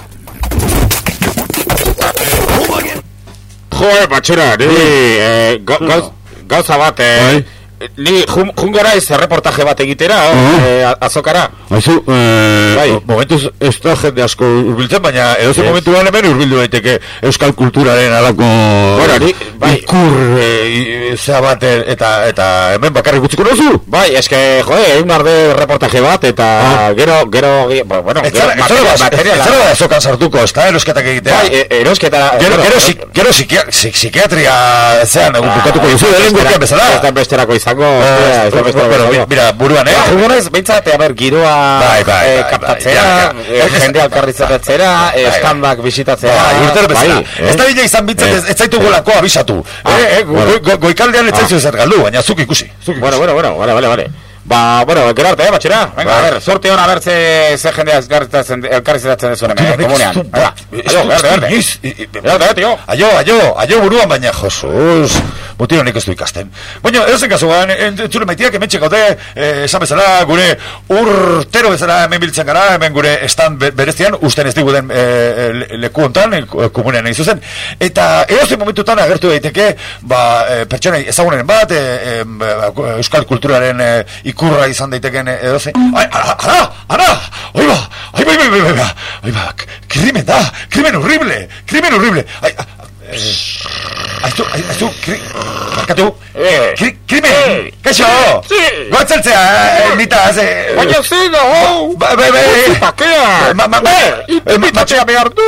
Speaker 3: Joe, batxera, ni eh, gauza bat, eh, ni jungora ez reportaje bat egitera, eh, azokara.
Speaker 5: Aizu, eh, momentuz ez da jende asko urbiltzen, baina edoze momentu gane hemen urbildu daiteke euskal kulturaren alako ikur zea bat eta eta hemen bakarrik utziko nozu?
Speaker 3: Bai, eske, jode, egin behar de reportaje bat eta gero, gero, bueno, gero
Speaker 5: materiala. Ez zara da azokan sartuko, ez da erosketak egitea?
Speaker 3: Bai, erosketa...
Speaker 5: Gero psikiatria zean, bukatuko duzu, egin gurtian bezala.
Speaker 3: Ez da besterako izango...
Speaker 5: Mira, buruan, eh?
Speaker 3: Jugorez, behintzat, a ber, giroa kaptatzera, jende alkarrizatatzera, standak bisitatzera.
Speaker 5: Urter bezala. Ez da bila izan bintzat, ez zaitu golako abisatu. Goikaldean ez zaitu ezer galdu, baina zuk ikusi.
Speaker 3: Bueno, bueno, bueno, vale, vale, vale. Ba, bueno, gero arte, eh, batxera? Venga, a ver, sorte hona, a ver, ze, ze jende elkarrizatatzen dezuen hemen, komunean. Aio, gerde, gerde. Gerde, tío.
Speaker 5: Aio, aio, aio buruan, baina, Josus, mutiro nik ez du ikasten. Baina, edozen kasuan, entzule maitiak hemen txekaude, esan bezala, gure urtero bezala hemen biltzen gara, hemen gure stand berezian, usten ez diguden leku hontan, komunean egin zuzen. Eta edozen momentutan agertu daiteke, ba, pertsona ezagunaren bat, euskal kulturaren ikurra izan daiteken edoze. Ai, ara, ara, ara, oi ba, ai ba, ai ba, ai ba, ai ba, krimen da, krimen horrible, krimen horrible. Ai, aizu, aizu, markatu, krimen, kaixo, goatzaltzea, nita, haze.
Speaker 3: Baina zina, hau,
Speaker 5: ba, ba, ba,
Speaker 3: zipakea, ipitatzea behar dut.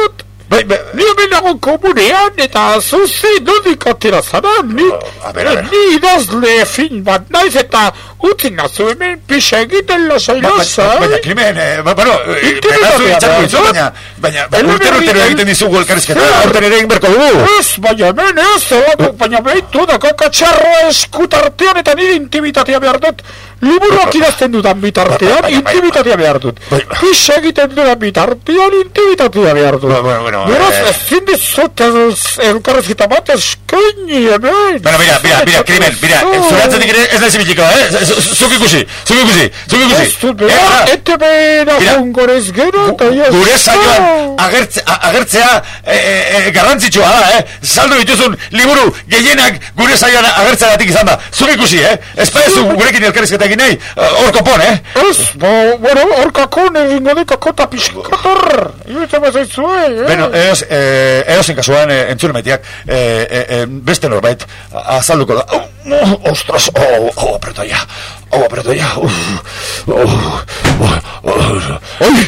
Speaker 14: Bai, bai, ni hemen nago komunean, eta zuzi nodik atera zara, ni,
Speaker 7: a ber, a ber.
Speaker 14: ni idazle fin bat naiz, eta utzi nazu hemen pixa egiten lasai lasai.
Speaker 7: Baina, krimen, bueno, benazu itxatu itzu, baina, baina, urtero urtero egiten dizugu elkarrizketa, urtero ere egin berko dugu.
Speaker 14: Ez, baina hemen ez, baina behitu da kakatxarroa eskutartean, eta nire intimitatea behar dut. Liburuak idazten dudan bitartean, intimitatea behar dut. Pixa egiten dudan bitartean, intimitatea behar dut. Beraz, ezin dizut elkarrezketa bat eskaini hemen.
Speaker 7: Bueno, mira, mira, mira, krimen, mira, zuratzetik ere ez da zibiliko, eh? Zuk ikusi, zuk ikusi, zuk ikusi.
Speaker 14: Ez dut behar, ete behar agungorez gero, eta jas.
Speaker 7: Gure saioan agertzea garrantzitsua da, eh? Saldu dituzun liburu gehienak gure saioan agertzea datik izan da. Zuk ikusi, eh? Ez paezu gurekin elkarrezketa egin nahi, horko pon, eh?
Speaker 14: Ez, bueno, horkakon egingo dekako eta pixkator. Iruditzen bazaizue, eh?
Speaker 7: Bueno, eos, eh, eosin kasuan eh, entzule maiteak eh, eh, beste norbait azalduko da. Oh, oh, ostras, oh, oh, apretoia, oh, apretoia, oh, oh, oh, oh,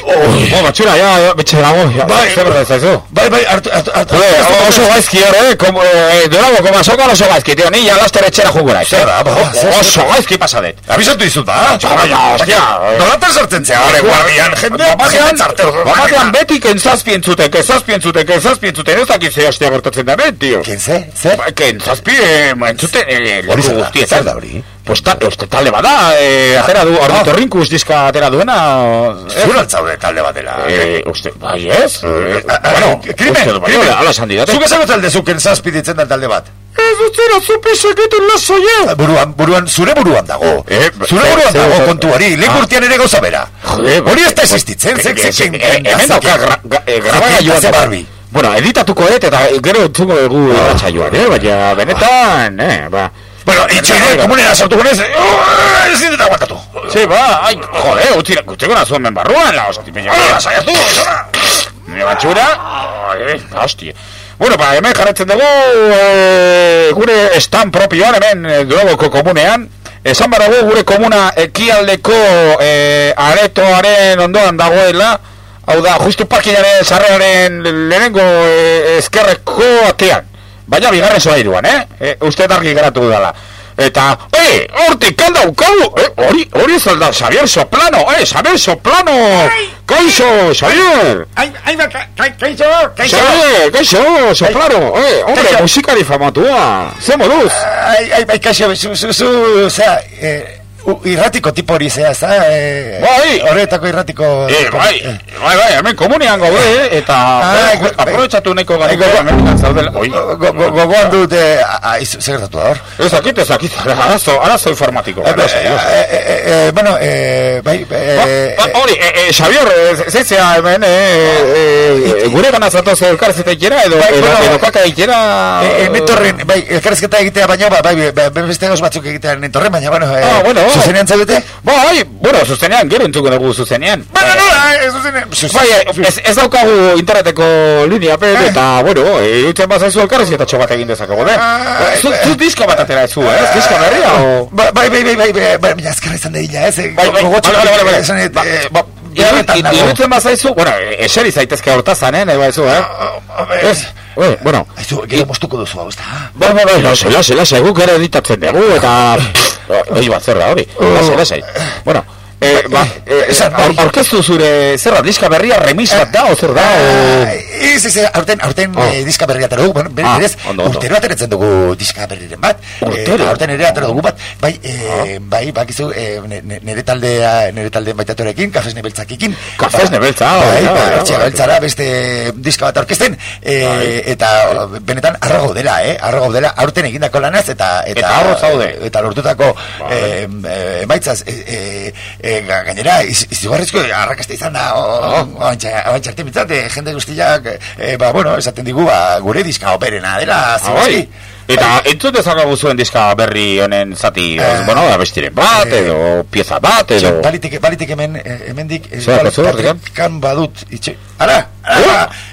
Speaker 14: oh, batxura, ya, ya, betxe dago, ya, zer berda zaizu.
Speaker 7: Bai, bai, hartu, hartu, hartu.
Speaker 14: Oso gaizki ere, dorago, como azokan oso gaizki, tío, ni ya laster etxera jungura, eh? Oso gaizki pasadet.
Speaker 7: Abisatu dizut, ba?
Speaker 14: Baina, hostia.
Speaker 7: Nolaten sartzen zea, hori guardian, jende,
Speaker 14: bamatean beti kentzazpi entzuten, kentzazpi entzuten, kentzazpi entzuten, ez dakit ze hostia gertatzen da ben, tío.
Speaker 7: Kenze? Zer?
Speaker 14: Kentzazpi entzuten,
Speaker 7: hori zer da hori?
Speaker 14: Pues uste talde bada, atera du, ornitorrinkus diska atera duena.
Speaker 7: Zura altzaude talde batera.
Speaker 14: Uste, bai ez?
Speaker 7: Bueno, krimen, krimen.
Speaker 14: Ala sandidate.
Speaker 7: Zuk esan talde zuk kentzazpi ditzen da talde bat?
Speaker 14: Ez utzera, zupis egiten lasoia.
Speaker 7: Buruan, buruan, zure buruan dago. Zure buruan dago kontu hori, lekurtian ere gauza bera. Hori ez da existitzen, zek zekin.
Speaker 14: Hemen dauka grabagailua ze barbi. Bueno, editatuko et, eta gero entzungo dugu irratsaioan, eh? Baina, benetan, eh, ba...
Speaker 7: Bueno, itxaino, komunera sortuko nez, ez dinten aguantatu.
Speaker 14: Sí, ba, ai, jode, utzira, utziko nazu hemen barruan, la hosti, peña.
Speaker 7: Hala, saiatu, zona.
Speaker 14: Nire batxura, ai, hostia. Bueno, ba, hemen jarretzen dugu, e, gure estan propioan, hemen, Durangoko komunean. Esan baragu, gure komuna ekialdeko e, aretoaren ondoan dagoela. Hau da, justu parkinaren sarrearen lehenengo e, eskerreko atean. Baina bigarren soa iruan, eh? E, uste dargi garatu dudala. Eta, eh, hortik kanda ukau, eh, hori, hori ez alda, Xavier Soplano, eh, Xavier Soplano, kaixo, Xavier.
Speaker 15: Ai, ai, kaixo, kaixo.
Speaker 14: Xavier, kaixo, Soplano, eh, hombre, musikari famatua, ze moduz.
Speaker 7: Ai, ai, bai, kaixo, zu, zu, zu, zera, eh, irratiko tipo hori zea, za, eh,
Speaker 14: bai,
Speaker 7: horretako irratiko...
Speaker 14: Eh, bai, bai, bai, hemen komunean gaude, eh, eta aprobetxatu neko gareko Amerikan zaudela.
Speaker 7: Gogoan dut, segertatu da hor?
Speaker 14: Ez akit, ez akit, arazo, arazo informatiko.
Speaker 7: Bueno, bai...
Speaker 14: Hori, Xavier, zeitzea hemen, gure gana zatoz elkarrezketa ikera, edo kaka ikera...
Speaker 7: Netorren, bai, elkarrezketa egitea baina, bai, beste gauz batzuk egitea netorren, baina, bueno...
Speaker 14: Ah, bueno,
Speaker 7: zuzenean zaudete?
Speaker 14: Bai, bueno, zuzenean, gero entzuko dugu zuzenean.
Speaker 7: Baina nola, zuzenean.
Speaker 14: Bai, ez daukagu interneteko linea, pero, eta, bueno, irutzen bazaizu elkarrezketa txobat egin dezakego, eh? Zu diska bat atera ez zu, eh? Diska berria, o...
Speaker 7: Bai, bai, bai, bai, bai, baina azkarra izan da illa, ez?
Speaker 14: Bai, bai, bai, bai, irutzen bazaizu, bueno, eseri zaitezke hortazan, eh? Nahi baizu, eh? Ez, bueno...
Speaker 7: Aizu, gero mostuko duzu hau, ez da?
Speaker 14: Bai, bai, bai, lasai, lasai, lasai, guk ere editatzen dugu, eta... Oi bat, zer da hori, lasai, lasai. Bueno, aurkeztu zure, zer da, diska berria remis bat da, o zer da?
Speaker 7: Ez, ez, aurten, aurten diska berria atera dugu, berez, urtero ateretzen dugu diska berriren bat. Urtero? Aurten ere atera dugu bat, bai, bai, bakizu, nire taldea, nire taldeen baitatorekin, Kafes Nebeltzakekin.
Speaker 14: Kafes Nebeltza,
Speaker 7: bai, bai, beltzara, beste diska bat aurkezten, eta benetan arrago dela, eh, arrago dela, aurten egindako lanaz, eta...
Speaker 14: Eta arro zaude.
Speaker 7: Eta lortutako emaitzaz, gainera, izugarrizko arrakasta izan da, oantxarte mitzate, jende guztiak, ba, bueno, esaten digu, gure diska operena dela, zibazki.
Speaker 14: Eta entzun dezakagu zuen diska berri honen zati, bueno, abestiren bat, edo pieza bat, edo...
Speaker 7: Balitik hemen, hemendik,
Speaker 14: kan
Speaker 7: badut, itxe, ara, ara,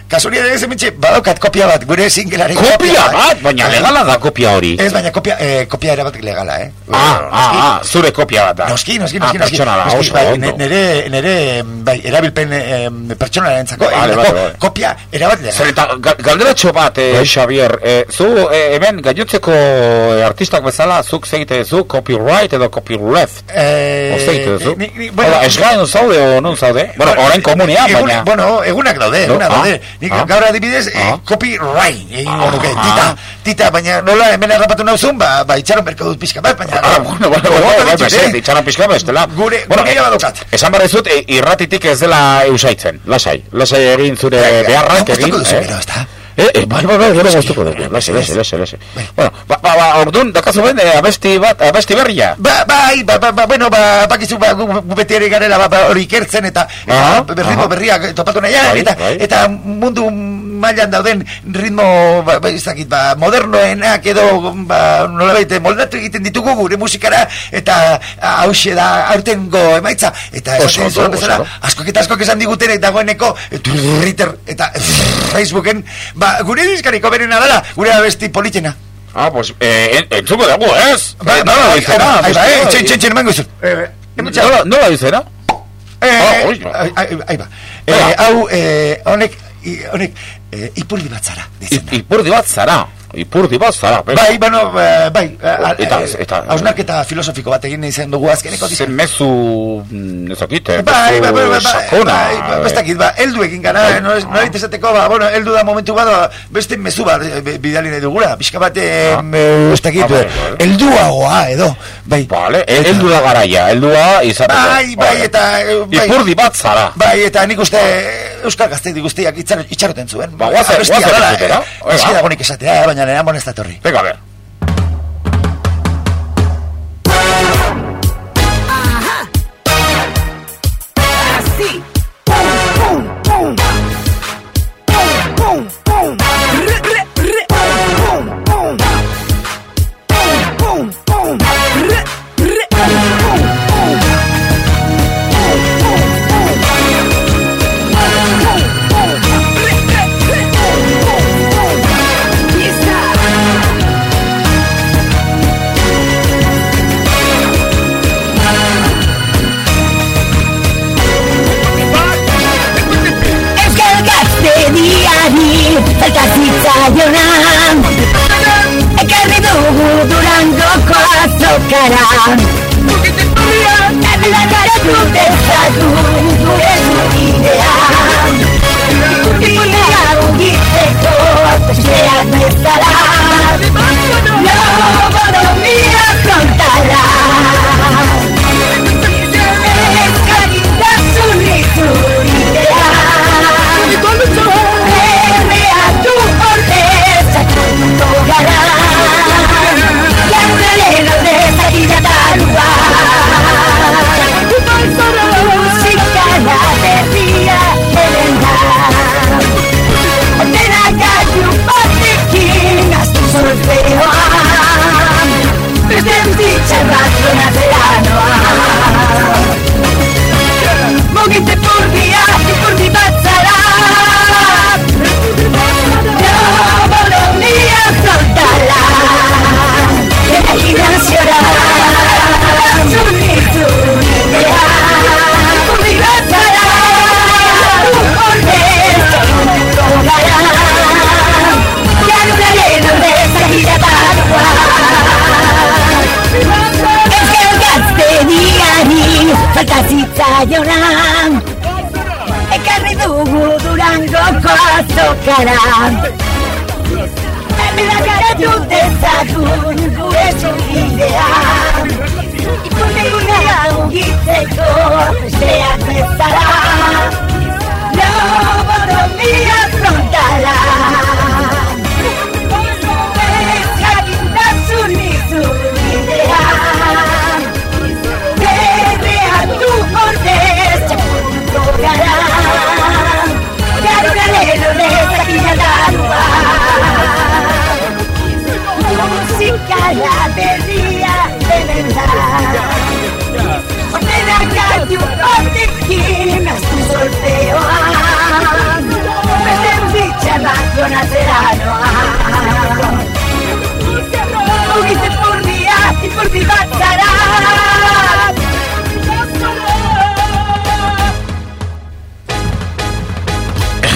Speaker 16: kasualidadez hementxe badaukat kopia bat, gure singelaren
Speaker 14: kopia bat? Baina legala da kopia hori.
Speaker 16: Ez, baina kopia, eh, kopia erabat legala, eh?
Speaker 14: Ah, ah, ah, zure kopia bat da.
Speaker 16: Noski, noski, noski,
Speaker 14: ah,
Speaker 16: noski.
Speaker 14: Pertsonala,
Speaker 16: noski,
Speaker 14: oso,
Speaker 16: bai,
Speaker 14: ondo.
Speaker 16: nere, nere, bai, erabilpen eh, pertsonalarentzako,
Speaker 14: Vale,
Speaker 16: eh,
Speaker 14: vale, vale.
Speaker 16: kopia erabat legala.
Speaker 14: Zer eta ga- galderatxo bat, eh, Xavier, eh, zu eh, hemen gainotzeko eh, artistak bezala, zuk zegite zu copyright edo copyleft?
Speaker 16: Eh,
Speaker 14: O zegite zu?
Speaker 16: ni- ni- bueno,
Speaker 14: Oda, ez gain zaude o non zaude? Bueno, orain komunean,
Speaker 16: egun-
Speaker 14: baina...
Speaker 16: Bueno, egunak daude,
Speaker 14: No?
Speaker 16: egunak
Speaker 14: Ah,
Speaker 16: daude. Nik
Speaker 14: ah.
Speaker 16: gaur adibidez, eh,
Speaker 14: Ah.
Speaker 16: copyright, egin
Speaker 14: Ah.
Speaker 16: nuke, tita, tita, baina nola hemen errapatu nauzun, ba, ba, itxaron berko dut pixka bat, baina...
Speaker 14: Ah, bueno, bueno, bueno, bai, bezet, itxaran pixka bestela.
Speaker 16: Gure,
Speaker 14: Bueno,
Speaker 16: gure badokat.
Speaker 14: Esan barra dizut, eh, irratitik ez dela eusaitzen, lasai. Lasai egin zure beharrak egin,
Speaker 16: Gustatuko duzu,
Speaker 14: eh?
Speaker 16: gero, ezta?
Speaker 14: Eh, eh, bai, bai, bai, gero goztuko dugu, lase, lase, lase, lase. Bueno, ba, ba, ba, orduan, dakazu ben, eh, abesti bat, abesti berria.
Speaker 16: Ba, bai, ba, ba, ba, bueno, ba, bakizu, ba, gu, gu beti ere garela, ba, ba, hori ikertzen, eta,
Speaker 14: Aha,
Speaker 16: eta berritmo
Speaker 14: aha.
Speaker 16: berriak topatu nahian,
Speaker 14: Bai,
Speaker 16: eta,
Speaker 14: bai.
Speaker 16: eta mundu mailan dauden ritmo, ba, ba, ez dakit, ba, modernoenak edo, ba, nolabait, moldatu egiten ditugu gure musikara, eta hause da, aurtengo emaitza, eta
Speaker 14: Oso
Speaker 16: esaten
Speaker 14: ondo,
Speaker 16: zuen bezala,
Speaker 14: oso ondo.
Speaker 16: askok eta askok esan diguten, dagoeneko, Twitter, eta Facebooken, ba, gure diskariko berena dela, gure abesti politxena.
Speaker 14: Ah, pues, eh, en- entzuko dugu, ez?
Speaker 16: Ba,
Speaker 14: Eh,
Speaker 16: ba,
Speaker 14: nola
Speaker 16: ba,
Speaker 14: dizena?
Speaker 16: ba, ba,
Speaker 14: Beste-
Speaker 16: eh, txen, txen, txen, emango zut. Eh,
Speaker 14: Nola- Nola dizena?
Speaker 16: Eh,
Speaker 14: Ah, oi,
Speaker 16: eh, ahí ahí va.
Speaker 14: Venga.
Speaker 16: Eh, hau, eh, honek, i- honek, eh, ipurdi bat zara.
Speaker 14: I- Ipurdi bat zara. Ipurdi bat zara. venga.
Speaker 16: Bai, bueno, eh, bai. eh,
Speaker 14: Eta,
Speaker 16: eh,
Speaker 14: eta-
Speaker 16: hausnarketa filosofiko bat egin izan dugu azkeneko
Speaker 14: Zen mezu, mm, ez dakite,
Speaker 16: Bai, bai, bai, bai, bai,
Speaker 14: sakona.
Speaker 16: bai, bai, ez dakit, ba, heldu egin gara, no, no esateko, ba, bueno, heldu da momentu bat, ba, beste mezu bat eh, be- bidali nahi dugula, pixka bat, eh, eh, ez dakit,
Speaker 14: Ah, bai,
Speaker 16: eh,
Speaker 14: bai.
Speaker 16: helduagoa, edo, bai.
Speaker 14: Vale, el- heldu da garaia, heldua izateko.
Speaker 16: Bai, bai,
Speaker 14: Vale.
Speaker 16: eta, eh, bai.
Speaker 14: Ipurdi bat zara.
Speaker 16: Bai, eta nik uste eh, Euskal Gaztedik guztiak itxar, itxaroten zuen.
Speaker 14: Ba, guazen,
Speaker 16: abestia
Speaker 14: guazen
Speaker 16: dela,
Speaker 14: entzutera.
Speaker 16: eh, Ez dago nik esatea, baina nena monez datorri.
Speaker 14: Venga, a ver.
Speaker 8: Así. Pum, pum, pum. Pum, pum, pum. Re, re, re. Pum, pum, pum. Pum, pum, pum. Re, re. Pum, pum, pum. Pum, pum, pum. Pum, pum. Re, re, re. Pum, pum, pum. Y está.
Speaker 17: Euskal Gaztediari falta zitzaionan ekarri dugu Durangoko azokara Eta garatu dezagun gure zubidea Ipurdia ugitzeko besteak bezala Lobotomia frontala Ezkagintasun izuridea Herrea du ordez txakundo gara Jaurelen ordez agila talua Musikala berria eren da Ordena gaiu batekin aztu solfeoan Beste ditxarrak dona zeranoa Mogite purdia, ipurdi bat zara Lobotomia frontala Imaginaziora Zuni zuridea Ipurdi bat zara Ordez txakundo gara Jaruraren ordez agila talua Euskal Gaztediari falta zitzaionan Ekarri dugu Durangoko azokara Herrera garatu dezagun gure zubidea Ipurdiguna ugitzeko besteak bezala Lobotomia frontala Ezkagintasun izubidea Herrea du ordez txakundo gara Jaruralen ordez agila talua Musikala berria hemen da Ordena gaiu batekin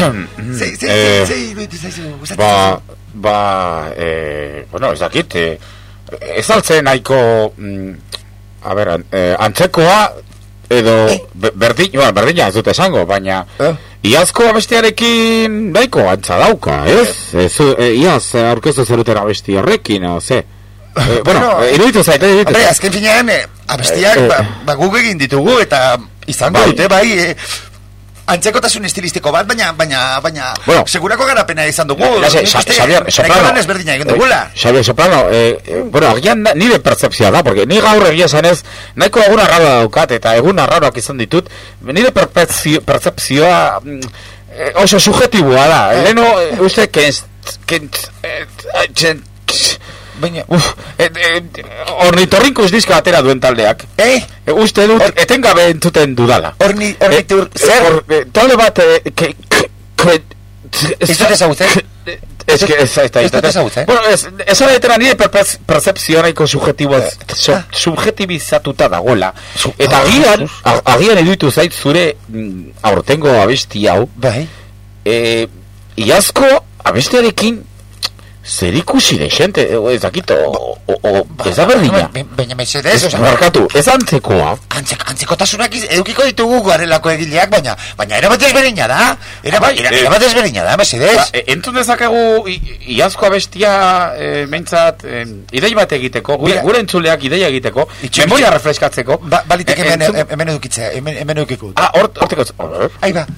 Speaker 16: Zei, zei,
Speaker 14: Eh,
Speaker 16: zei, iruditu zaizu, gustatzen
Speaker 14: Ba,
Speaker 16: zaizu?
Speaker 14: ba, eh, bueno, ez dakit, eh, ez altzen nahiko, mm, a ber, an- eh, antzekoa, edo, be- berdin, bueno, berdina ez dut esango, baina, iazko abestiarekin nahiko antza dauka, ez? Ez, eh, iaz, eh, aurkeztu zeruten abesti horrekin, o ze? Eh, bueno, eh, iruditu zait, eh, iruditu
Speaker 16: Hombre,
Speaker 14: zait.
Speaker 16: azken finean, eh, abestiak,
Speaker 14: Eh, eh.
Speaker 16: ba, ba guk egin ditugu, eta izango
Speaker 14: Bai.
Speaker 16: dute, bai, eh, antzekotasun estilistiko bat, baina, baina, baina,
Speaker 14: Bueno.
Speaker 16: segurako garapena izan dugu.
Speaker 14: Ya sé,
Speaker 16: Nik
Speaker 14: Sa-
Speaker 16: uste,
Speaker 14: Xavier,
Speaker 16: nahiko
Speaker 14: Soprano.
Speaker 16: lan ezberdina egin dugula.
Speaker 14: Eh, Xavier Soprano, eh, eh, bueno, agian da- nire pertzepzioa da, porque ni gaur egia esanez, nahiko egun arraroa daukat, eta egun arraroak izan ditut, nire perpezio- pertzepzioa mm, eh, oso subjetiboa da. Leno, eh, uste, kent, kent, eh, txen,
Speaker 16: Baina,
Speaker 14: uf, eh, eh, ornitorrinkus diska atera duen taldeak.
Speaker 16: Eh?
Speaker 14: Eh, uste dut, etengabe entzuten dudala.
Speaker 16: Orni, ornitur,
Speaker 14: Eh,
Speaker 16: zer?
Speaker 14: or- eh, talde bat, eh, ke, ke, ke,
Speaker 16: Ez dut ezagutzen?
Speaker 14: Ez que ez ez
Speaker 16: Ez dut ezagutzen?
Speaker 14: Bueno, ez ez adetera nire perpez- percepzioa nahiko subjetibo so- subjetibizatuta dagoela. Eta agian, a- agian iruditu zait zure mm, aurtengo abesti hau.
Speaker 16: Bai.
Speaker 14: Eh, iazko abestiarekin zer ikusi de xente, ez dakit, o, o, o ez da berdina.
Speaker 16: Baina mesedez,
Speaker 14: Ez, barkatu, ez antzekoa.
Speaker 16: Antzek, antzekotasunak iz- edukiko ditugu garelako egileak, baina, baina erabat ezberdina da. Erabat,
Speaker 14: Bai, eh,
Speaker 16: erabat ezberdina da, mesedez.
Speaker 14: Ba, e, entzun dezakegu i- iazko abestia e, meintzat e, idei bat egiteko, gure,
Speaker 16: Mira.
Speaker 14: gure entzuleak ideia egiteko,
Speaker 16: Itxu-
Speaker 14: memoria refreskatzeko.
Speaker 16: Ba, baliteke
Speaker 14: E,
Speaker 16: hemen,
Speaker 14: entzun-
Speaker 16: em- hemen edukitzea, hemen, hemen edukiko.
Speaker 14: Ah, hort, horteko, hor,
Speaker 16: Ahí va.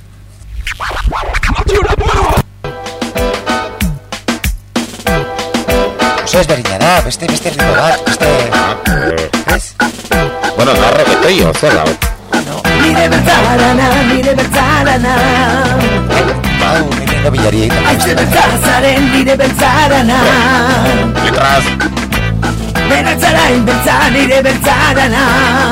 Speaker 16: Oso ezberdina da, beste, beste ritmo bat, beste... Ez?
Speaker 14: bueno, da regetei, zer da.
Speaker 17: Nire bertzarana, nire bertzarana
Speaker 16: Bau, nire nobilari egiten.
Speaker 17: Aize bertzazaren nire bertzarana
Speaker 14: Letras.
Speaker 17: Beratzarain bertza nire bertzarana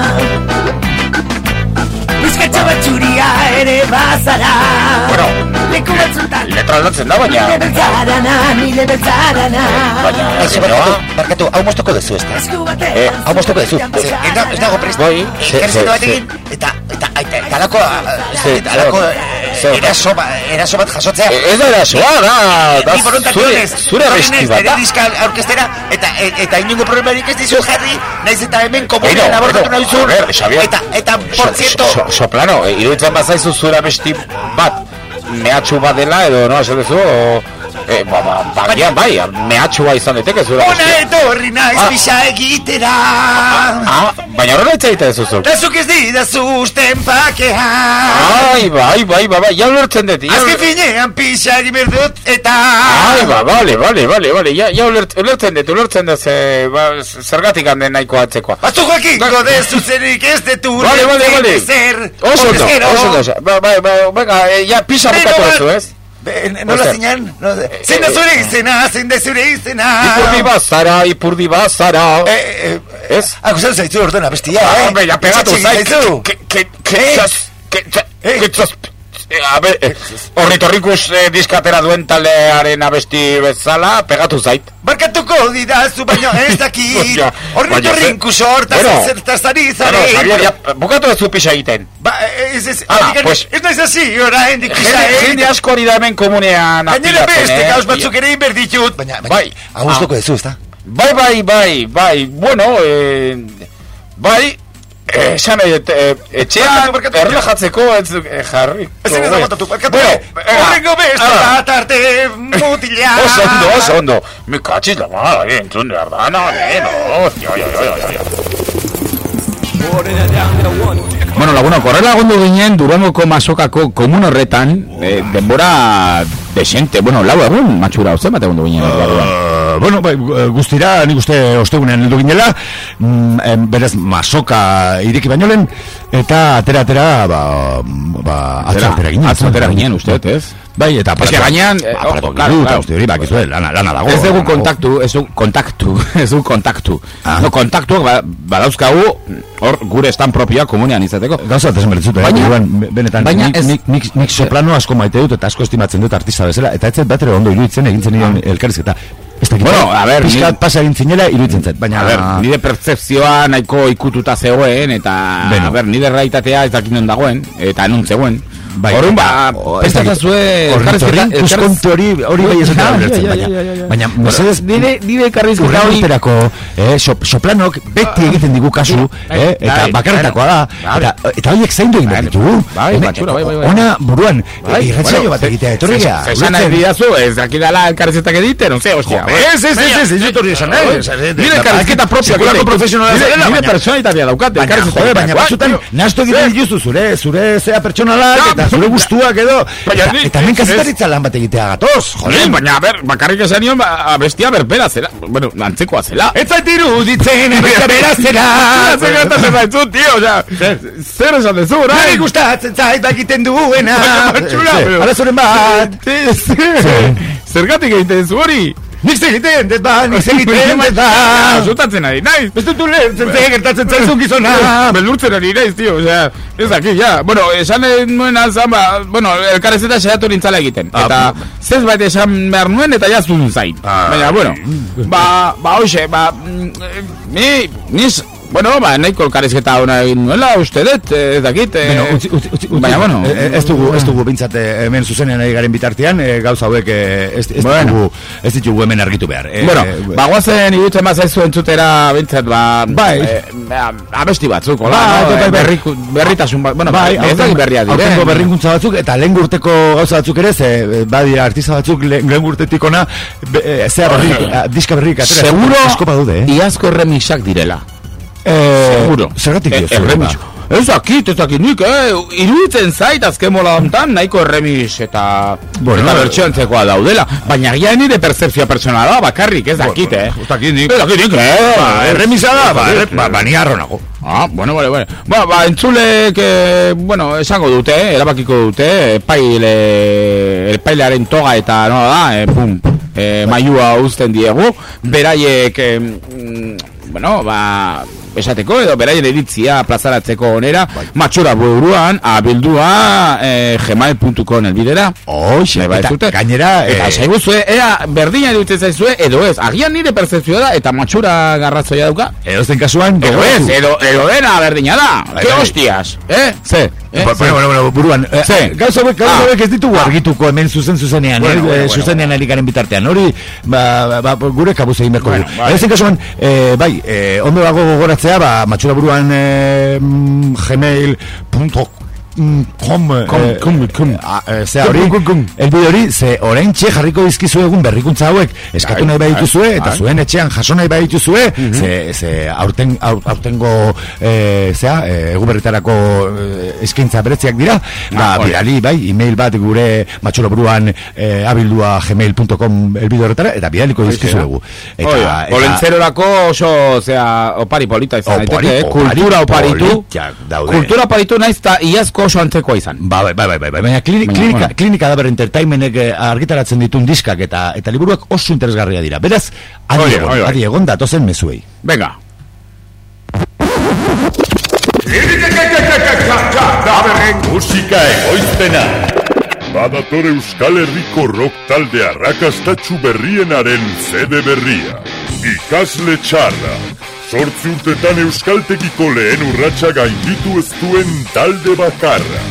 Speaker 17: Bizkatxo bat txuria ere bazara
Speaker 14: Bueno,
Speaker 17: Leku batzutan
Speaker 14: letra aldatzen da, baina...
Speaker 17: Nire bertzarana, nire bertzarana
Speaker 14: Baina,
Speaker 16: Aizu, barkatu, barkatu, hau moztoko dezu ez da.
Speaker 14: Eh,
Speaker 16: Hau moztoko dezu. Ze, Ez da- ez dago prest.
Speaker 14: Bai, ze-
Speaker 16: Elkarrizketa
Speaker 14: ze-
Speaker 16: bat egin, eta, eta, eta, eta alako,
Speaker 14: Ze-
Speaker 16: eta alako,
Speaker 14: ze-
Speaker 16: eraso ba- eraso bat jasotzea.
Speaker 14: Ez da erasoa, da, da
Speaker 16: Ni borontate
Speaker 14: zure,
Speaker 16: honez,
Speaker 14: zure abesti bat,
Speaker 16: nire
Speaker 14: da.
Speaker 16: diska aurkestera, eta, e- eta inungo problemarik ez dizu jarri, naiz eta hemen komunean
Speaker 14: Bueno,
Speaker 16: abordatu
Speaker 14: bueno,
Speaker 16: nahi zuen.
Speaker 14: a ver, Xavier.
Speaker 16: Eta, eta, por
Speaker 14: So-
Speaker 16: cierto,
Speaker 14: so- Soplano, eh, iruditzen bazaizu zure abesti bat mehatxu bat dela, edo no, esan duzu, o... Eh, ba, ba, ba, agian bai, mehatxua izan daiteke zure
Speaker 16: ona
Speaker 14: abestia.
Speaker 16: etorri naiz
Speaker 14: Ah.
Speaker 16: pixa egitera.
Speaker 14: Ah, baina horrela hitz egiten duzu.
Speaker 16: Da zuk ez didazu usten pakea.
Speaker 14: Ai, bai, bai, bai, bai, ja ulertzen dut. ja
Speaker 16: Azken
Speaker 14: uler-
Speaker 16: finean pixa egin behar dut, eta...
Speaker 14: Ai, ba, bale, bale, bale, bale, ja, ja ulert, ulertzen dut, ulertzen dut, ze, ba, zergatik handen nahiko atzekoa.
Speaker 16: Batzu joakingo dezu zerik ez detu
Speaker 14: Vale, vale, vale.
Speaker 16: zer.
Speaker 14: Oso ondo,
Speaker 16: Honezkero.
Speaker 14: oso ondo, ba, ba, ba, venga, eh, ja, pisa
Speaker 16: Beno
Speaker 14: bukatu
Speaker 16: bat.
Speaker 14: duzu, ez?
Speaker 16: Be- Nola
Speaker 14: Ozer.
Speaker 16: zinan? No, zein da zure izena, zein da zure izena.
Speaker 14: Ipurdi bazara, ipurdi bazara.
Speaker 16: Eh, eh,
Speaker 14: Ez?
Speaker 16: Akuzatu zaitu ordena bestia,
Speaker 14: Ah,
Speaker 16: eh?
Speaker 14: hombre, ya pegatu
Speaker 16: Etxatxe
Speaker 14: zait.
Speaker 16: zaizu.
Speaker 14: Que, que, que, txas, que, txas, que, txas, eh, a ver, eh, ornitorrikus eh, diskatera duen taldearen abesti bezala, pegatu zait.
Speaker 16: Barkatuko didazu, baina ez dakit.
Speaker 14: Baina-
Speaker 16: Ornitorrinku
Speaker 14: baina
Speaker 16: sortaz,
Speaker 14: Bueno.
Speaker 16: zertaz ari
Speaker 14: Bueno, Xavier,
Speaker 16: zaren.
Speaker 14: ja, bukatu ez zu pisa egiten.
Speaker 16: Ba, ez ez,
Speaker 14: Ah,
Speaker 16: adikan,
Speaker 14: pues-
Speaker 16: ez naiz hasi, orain dikisa,
Speaker 14: Jende,
Speaker 16: eh?
Speaker 14: jende asko hori da hemen komunean
Speaker 16: Gainera
Speaker 14: apilatzen,
Speaker 16: beste
Speaker 14: eh?
Speaker 16: gauz batzuk ere inberditut. Baina, baina,
Speaker 14: Bai.
Speaker 16: hau ustoko dezu, ez da?
Speaker 14: Bai, bai, bai, bai, bueno, eh, bai, eh, esan nahi, dut, eh, etxean erlajatzeko ez eh, jarri.
Speaker 16: Ez ez da botatu, barkatu,
Speaker 14: Bueno,
Speaker 16: eh? Horrengo beste
Speaker 14: ah.
Speaker 16: bat arte mutila.
Speaker 14: Oso ondo, oso ondo. Mi katxiz la mala, eh, entzun behar da, no, eh, no, hostia, oi, oi, oi, oi,
Speaker 3: Bueno, lagunok, horrela gondu ginen Durangoko masokako komun horretan, eh, denbora desente, bueno, lau egun, matxura, ozen bat egon ginen.
Speaker 7: Uh, bueno, bai, guztira, nik uste ostegunean heldu ginela, mm, em, berez masoka ireki baino lehen, eta atera-atera, ba, ba, atzo atera ginen.
Speaker 3: Atzo atera ginen, uste, ez?
Speaker 7: Bai, eta
Speaker 3: Ez que gainean, eh,
Speaker 7: aparatu
Speaker 3: ojo, claro,
Speaker 7: gilu, eta
Speaker 3: claro.
Speaker 7: uste hori, bakizue, lana, lana dago.
Speaker 3: Ez dugu
Speaker 7: lana dago.
Speaker 3: kontaktu, ez dugu kontaktu, ez dugu kontaktu.
Speaker 7: Ah.
Speaker 3: No, kontaktuak ba, badauzkagu, hor gure estan propioa komunean izateko.
Speaker 7: Gauza bat esan bertzut, eh,
Speaker 3: Baina-
Speaker 7: buruan, be- benetan,
Speaker 3: baina
Speaker 7: nik,
Speaker 3: ez-
Speaker 7: nik, nik, nik soprano asko maite dut eta asko estimatzen dut artista bezala, eta ez zait bat ere ondo iruditzen egintzen niren elkarrizketa. Ez dakit,
Speaker 3: Bueno, a ver,
Speaker 7: pixkat
Speaker 3: ni-
Speaker 7: pasa egin zinela iruditzen zait, baina...
Speaker 3: A ber, nire pertzepzioa nahiko ikututa zegoen, eta,
Speaker 7: Beno.
Speaker 3: a ber, nire realitatea ez dakit non dagoen, eta nun zegoen. Bai,
Speaker 7: Horren
Speaker 3: ba,
Speaker 7: prestazazue elkarrizketa hori hori bai esatea ulertzen, baina baina mesedez
Speaker 3: nire nire elkarrizketa hori
Speaker 7: urterako eh soplanok beti egiten digu kasu, eh eta bakarretakoa da eta eta horiek zaindu egin behar ditugu.
Speaker 3: Bai, matxura, bai, bai, bai.
Speaker 7: Ona buruan irratsaio bat egitea etorri gara.
Speaker 3: Esan nahi didazu, ez dakidala elkarrizketak egiten, no sé, hostia.
Speaker 7: Ez, ez, ez, ez, ez etorri esan nahi.
Speaker 3: Nire elkarrizketa propioa
Speaker 7: sekulako profesionala zarela.
Speaker 3: Nire personalitatea daukate elkarrizketak.
Speaker 7: Baina batzutan nahastu egiten dituzu zure, zure zea pertsonalak eta zure gustuak edo eta hemen kazetaritza lan bat egitea gatoz.
Speaker 3: Joder, baina, a ber, bakarrik esan nion, abestia berbera zela. Bueno, antzekoa zela.
Speaker 7: Ez zait iruditzen abestia bera zela.
Speaker 3: Zer gertatzen zaizu, tio, osea, zer esan dezu, ora?
Speaker 7: Nire gustatzen zait bakiten duena. Arazoren bat.
Speaker 3: Zergatik egiten zu hori?
Speaker 7: Nik egiten, dez ba, nik egiten, dez ba.
Speaker 3: Zutatzen ari, naiz.
Speaker 7: Ez dut ulertzen ze gertatzen zaizun gizona.
Speaker 3: Beldurtzen ari naiz, tio, osea, ez daki, ja. Bueno, esan nuen alzan, ba, bueno, elkarrezeta saiatu nintzala egiten. Eta zez bait esan behar nuen eta jazun zain. Baina, bueno, ba, ba, hoxe, ba, ni, nis, bueno, ba, nahiko elkarrezketa hona egin nuela, uste dut, ez dakit.
Speaker 7: Bueno, utzi, utzi, utzi, baina, bueno, ez dugu, ez dugu bintzat hemen zuzenean ari garen bitartean, gauza hauek ez dugu, ez ditugu hemen argitu behar.
Speaker 3: Bueno, ba, guazen irutzen bat zaizu entzutera bintzat, ba,
Speaker 7: bai,
Speaker 3: abesti batzuk, hola, berritasun bat, bueno,
Speaker 7: bai,
Speaker 3: ez dakit berria dire.
Speaker 7: Aurtengo berrinkuntza batzuk, eta lehen urteko gauza batzuk ere, ze, badira, artista batzuk lehen urtetik ona, zea berrik, diska berrik, atera, asko badude, eh?
Speaker 3: Iazko remixak direla.
Speaker 7: Seguro. Zergatik
Speaker 3: diozu? Erremis. Ez dakit, ez dakit nik, eh? Iruditzen zait azken mola hontan, nahiko erremis eta eta bertxoantzekoa daudela. Baina gia nire percepzioa personala bakarrik, ez dakit, eh?
Speaker 7: Ez dakit nik.
Speaker 3: Ez dakit nik, eh?
Speaker 7: Erremisa da, ba, bani arronago.
Speaker 3: Ah, bueno, vale, vale. Bueno, ba, entzulek, eh, bueno, esango dute, eh, erabakiko dute, epaile, epailearen toga eta, no da, eh, pum, eh, maiua uzten diegu, beraiek, eh, bueno, ba, esateko edo beraien iritzia plazaratzeko onera, matxura buruan, abildua, eh, gmail puntu com elbidera.
Speaker 7: Oixe, eta gainera,
Speaker 3: eta eh, saiguzue, ea, berdina iruditzen zaizue, edo ez, agian nire percepzioa da, eta matxura garratzoia dauka.
Speaker 7: Edo zen kasuan,
Speaker 3: edo ez, edo, edo dena berdina da. Ke hostias, eh?
Speaker 7: Ze? Eh, bueno, bueno, bueno, buruan, eh, gauza hauek, gauza hauek ez ditugu argituko hemen zuzen zuzenean, bueno, eh, bueno, bueno, zuzenean ari garen bitartean, hori, ba, ba, gure kabuz egin berko du. Bueno, edo zen kasuan, eh, bai, eh, ondo dago gogoratzea, ba, matxura buruan eh, gmail punto com zea hori elbide hori, ze orain txe jarriko dizkizu egun berrikuntza hauek eskatu nahi bai dituzue, eta zuen etxean jaso nahi bai dituzue, ze, ze aurten, aurtengo e, zea, egun berritarako eskaintza beretziak dira, ba, birali bai, e-mail bat gure matxura buruan e, abildua gmail punto com elbide horretara, eta biraliko dizkizu egu.
Speaker 3: Olentzerorako oso, zea, opari polita izan daiteke, kultura oparitu, kultura oparitu naiz eta iazko oso antzekoa izan.
Speaker 7: Ba, bai, bai, bai, bai. Baina klinika, klinika, klinika da ber entertainmenek argitaratzen ditun diskak eta eta liburuak oso interesgarria dira. Beraz, adi egon, adi egon datozen mezuei.
Speaker 3: Venga.
Speaker 12: Musika egoiztena. Badatore Euskal Herriko rock talde arrakastatxu berrienaren zede berria. Ikasle txarra. Zortzi urtetan euskaltekiko lehen urratsa gainditu ez duen talde bakarra.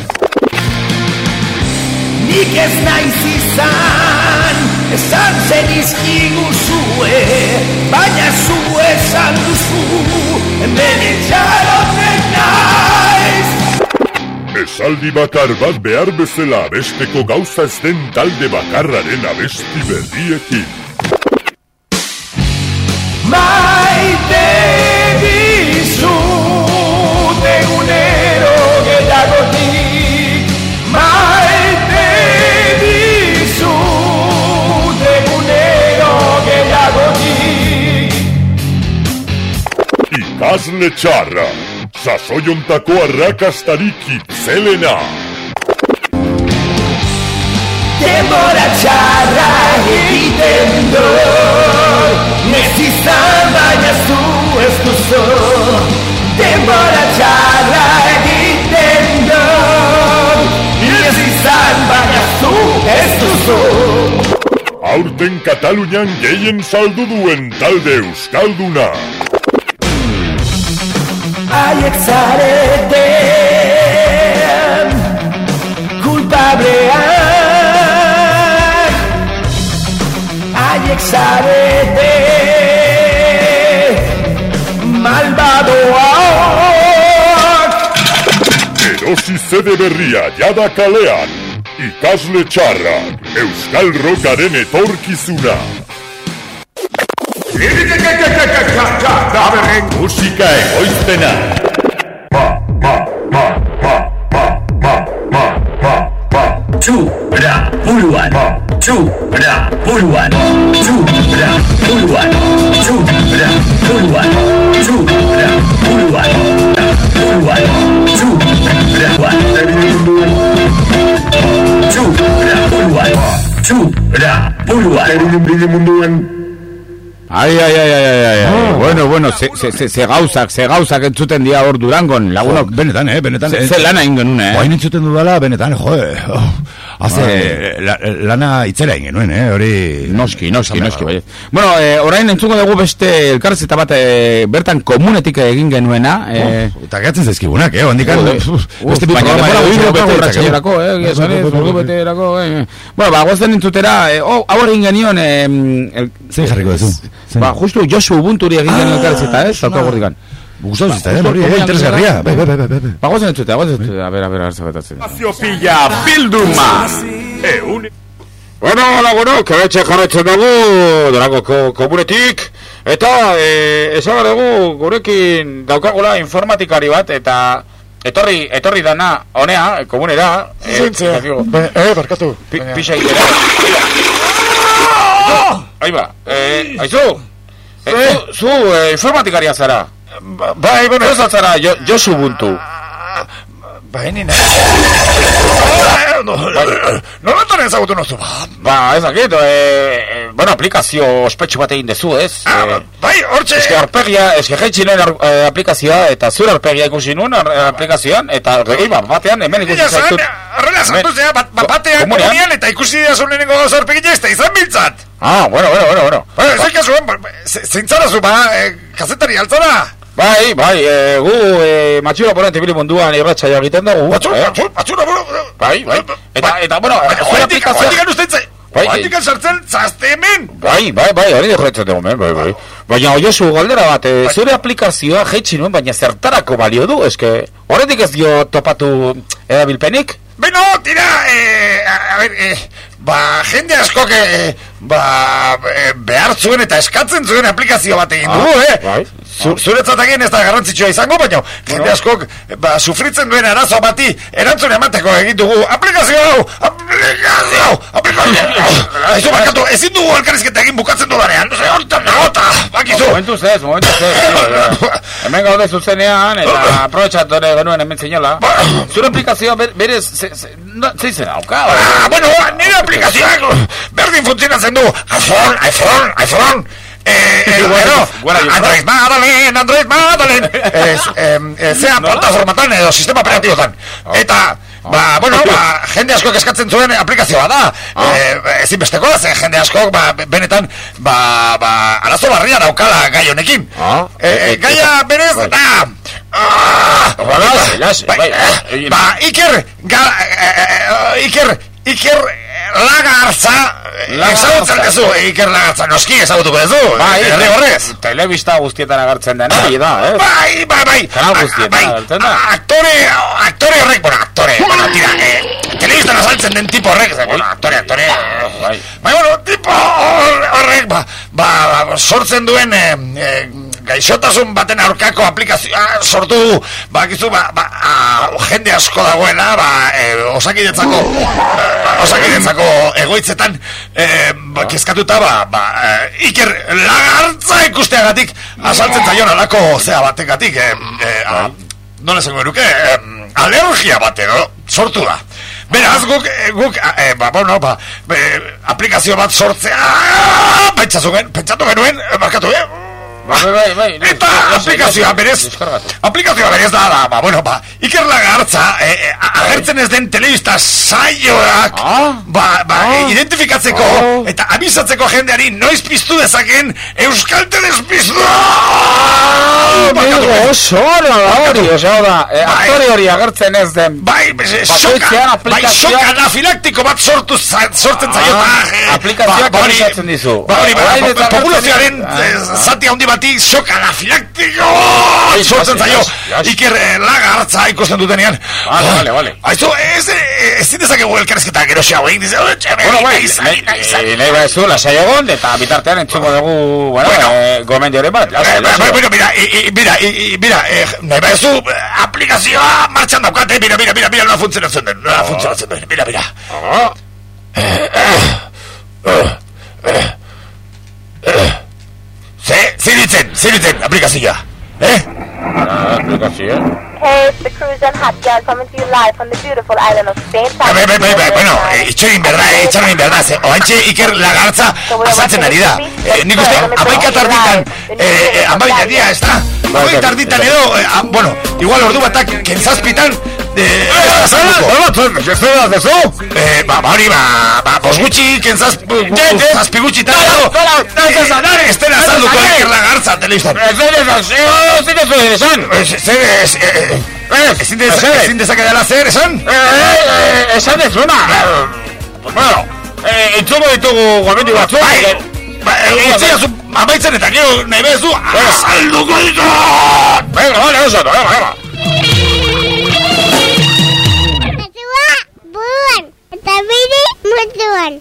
Speaker 17: Nik ez naiz izan, esan zen izkigu zue, baina zu esan duzu, hemen itxaroten naiz.
Speaker 12: Esaldi bakar bat behar bezala abesteko gauza ez den talde bakarraren abesti berriekin.
Speaker 17: Maite dizut egunero gehiagotik, maite dizut egunero gehiagotik.
Speaker 12: Ikasle txarra, sasoiontako arrakastarik itzelena.
Speaker 17: Denbora txarra egiten dut, ez izan baina zu ez duzu. Denbora txarra egiten dut, ez izan baina zu ez duzu.
Speaker 12: Aurten Katalunian gehien saldu duen talde euskalduna.
Speaker 17: Aiek zareten
Speaker 12: Bertsi zede berria jada kalean. Ikasle txarrak, Euskal Rockaren etorkizuna. Daberren musika egoiztena.
Speaker 13: Txura buruan, txura buruan, txura buruan, txura buruan, txura buruan, buruan, txura buruan, txura buruan, txura buruan.
Speaker 3: Ai, ai, ai, ai, ai, ai, ai. Bueno, bueno, ze, ze, ze, ze gauzak, ze gauzak entzuten dia hor Durangon, lagunok.
Speaker 7: Benetan, eh, benetan.
Speaker 3: Ze, ze lana ingen nuen, eh.
Speaker 7: Oain entzuten dudala, benetan, joe. Oh, haze, la, lana itzera ingen nuen, eh, hori...
Speaker 3: Noski, noski, noski, bai. Bueno, eh, orain entzungo dugu beste elkarrezeta bat, eh, bertan komunetik egin genuena. Eh,
Speaker 7: oh, eta gehatzen zaizkibunak, eh, ondikan...
Speaker 3: Beste bi programa ere urdu bete ratxaiorako, eh, urdu bete erako, eh. Bueno, ba, guazten entzutera, eh, oh, hau egin genion, eh...
Speaker 7: Zein jarriko dezu?
Speaker 3: Ba, justu Josu Ubunturi egin genio elkarrezeta, eh, salko gordikan.
Speaker 7: Gustau zizta, eh, hori, eh, interesgarria. Bai, bai, bai, bai.
Speaker 3: Ba, guazen entzute, guazen entzute, a ver, a ver, a ver, zabetatzen.
Speaker 12: Azio pila, bilduma! Eun...
Speaker 14: Bueno, laguno, keretxe jarretzen dugu, Durangoko komunetik, eta, eh, esan dugu, gurekin daukagula informatikari bat, eta etorri, etorri dana, honea, komunera,
Speaker 16: Zintzea, eh, barkatu.
Speaker 14: Pixa egitera. Ahí va, eh, aizu, eh, zu, zu eh, informatikaria zara.
Speaker 16: Bai, bueno,
Speaker 14: ez zara, jo, Josu Ubuntu.
Speaker 16: Bai, nina. Nolatan ezagutu nozu?
Speaker 14: Ba, ez dakit, eh, bueno, aplikazio ospetsu bat egin dezu, ez?
Speaker 16: Bai, hortxe...
Speaker 14: Eske arpegia, eske jaitsi nuen aplikazioa, eta zure arpegia ikusi nuen aplikazioan, eta regi bat, batean, hemen ikusi zaitut.
Speaker 16: Arrela zartuzea, batean, komunian, eta ikusi dira zuen lehenengo gauza arpegia, ez da izan biltzat.
Speaker 14: Ah, bueno, bueno, bueno, bueno.
Speaker 16: Bueno, ez ikasuen, zintzara zu, ba, kazetari altzara.
Speaker 14: Bai, bai, e, gu e, matxura porante bili munduan irratxaia egiten dugu.
Speaker 16: Matxura, matxura, matxura,
Speaker 14: bai, bai. Eta, eta, bueno,
Speaker 16: zure aplikazioa... Oaitikan ustentze, oaitikan sartzen zazte hemen.
Speaker 14: Bai, bai, bai, hori dejoretzen dugu, bai, bai. Baina, Josu, galdera bat, zure aplikazioa jaitsi nuen, baina zertarako balio du, eske, horretik ez dio topatu edabilpenik?
Speaker 16: Beno, tira, eh, a ver, eh, ba, jende asko que, eh, ba, eh, behar zuen eta eskatzen zuen aplikazio bat egin dugu, eh?
Speaker 14: Bai.
Speaker 16: Zuretzat egin ez da garrantzitsua izango, baina jende askok, ba, sufritzen duen arazo bati erantzun emateko egin dugu aplikazio hau, aplikazio hau, aplikazio hau. Aizu, bakatu, ezin dugu elkarrizketa egin bukatzen dudanean, no se, hortan nagota, bakizu.
Speaker 14: Momentuz ez, momentuz ez. Hemen gaude zuzenean, eta aprobetxatore genuen hemen zinela. Zure aplikazioa berez, zeizen hauka?
Speaker 16: Ah, bueno, nire aplikazioak berdin funtzionatzen du. iPhone, iPhone, iPhone. Eh, eh, bueno, Android Madalen, Android Madalen. Zea plataformatan edo sistema operatibotan. Eta, ba, bueno, ba, jende askok eskatzen zuen aplikazioa da. Ezin besteko da, zen jende askok, ba, benetan, ba, ba, arazo barria daukala gai honekin. Gaia berez, da, ba, Iker, Iker, Iker, Lagartza, ezagutzen dezu, Iker Lagartza, noski ezagutuko dezu, herri horrez.
Speaker 14: Telebista guztietan agertzen dena, bai da, eh?
Speaker 16: Bai, bai, bai.
Speaker 14: Kanal guztietan agertzen da.
Speaker 16: Aktore, aktore horrek, bueno, aktore, bueno, tira, telebistan azaltzen den tipo horrek, bueno, aktore, aktore, bai, bueno, tipo horrek, ba, ba, sortzen duen, gaixotasun baten aurkako aplikazioa sortu du, bakizu, ba, ba, jende asko dagoena, ba, osakidetzako, osakidetzako egoitzetan, ba, kezkatuta, ba, ba, Iker Lagartza ikusteagatik, asaltzen zaion alako zea bategatik, nola esango eruke, alergia bat edo, sortu da. Beraz, guk, guk, e, ba, bueno, ba, e, aplikazio bat sortzea, pentsatu genuen, markatu, eh?
Speaker 14: Bai, bai, bai.
Speaker 16: Eta aplikazioa berez, aplikazioa berez da, da, ba, bueno, ba, Iker Lagartza, eh, agertzen ez den telebista saioak, ba, ba, identifikatzeko, eta abisatzeko jendeari noiz piztu dezaken Euskal Telespiztu!
Speaker 14: Amigo, oso hori hori, oso da, aktore hori agertzen ez den,
Speaker 16: bai, soka anafilaktiko bat sortzen zaiota,
Speaker 14: aplikazioak abisatzen dizu.
Speaker 16: Ba, hori, populazioaren zati handi bati soka anafilaktiko sortzen zaio, Iker Lagartza ikusten dutenean,
Speaker 14: Vale, vale, vale.
Speaker 13: Aizu, ez, ez dezakegu elkarrezketa geroxeago egin dize.
Speaker 14: Bueno, bai, nahi baizu, lasai egon, eta bitartean entzungo dugu, bueno, gomendioren bat.
Speaker 13: Bueno, mira, mira, mira, nahi baizu, aplikazioa martxan daukate, mira, mira, mira, mira, nola funtzionatzen den, nola funtzionatzen den, mira, mira. Ze, ziritzen, ziritzen, aplikazioa, eh?
Speaker 14: Aplikazioa?
Speaker 18: Hey, it's the cruise and hot gal coming to you live from the beautiful island of Spain.
Speaker 13: Bai, bai, bai, bai, bueno, itxoin berda, itxoin berda, ze, oantxe Iker Lagartza pasatzen ari da. Nik uste, amaika tarditan, amaika dia, ez da? Amaika tarditan edo, bueno, igual ordu batak, kentzazpitan, Ba, hori, ba, bosgutxi, kentzazpigutxi eta ez dela azalduko Iker Lagartza telebistan. Ezin dezake dela zer, esan?
Speaker 14: Esan ez luna. Bueno, entzuko ditugu gomendio batzu.
Speaker 13: Itziazu amaitzen eta gero nahi bezu azalduko ditu.
Speaker 14: Venga, vale, oso, venga, venga.
Speaker 10: Eta bide mutuan.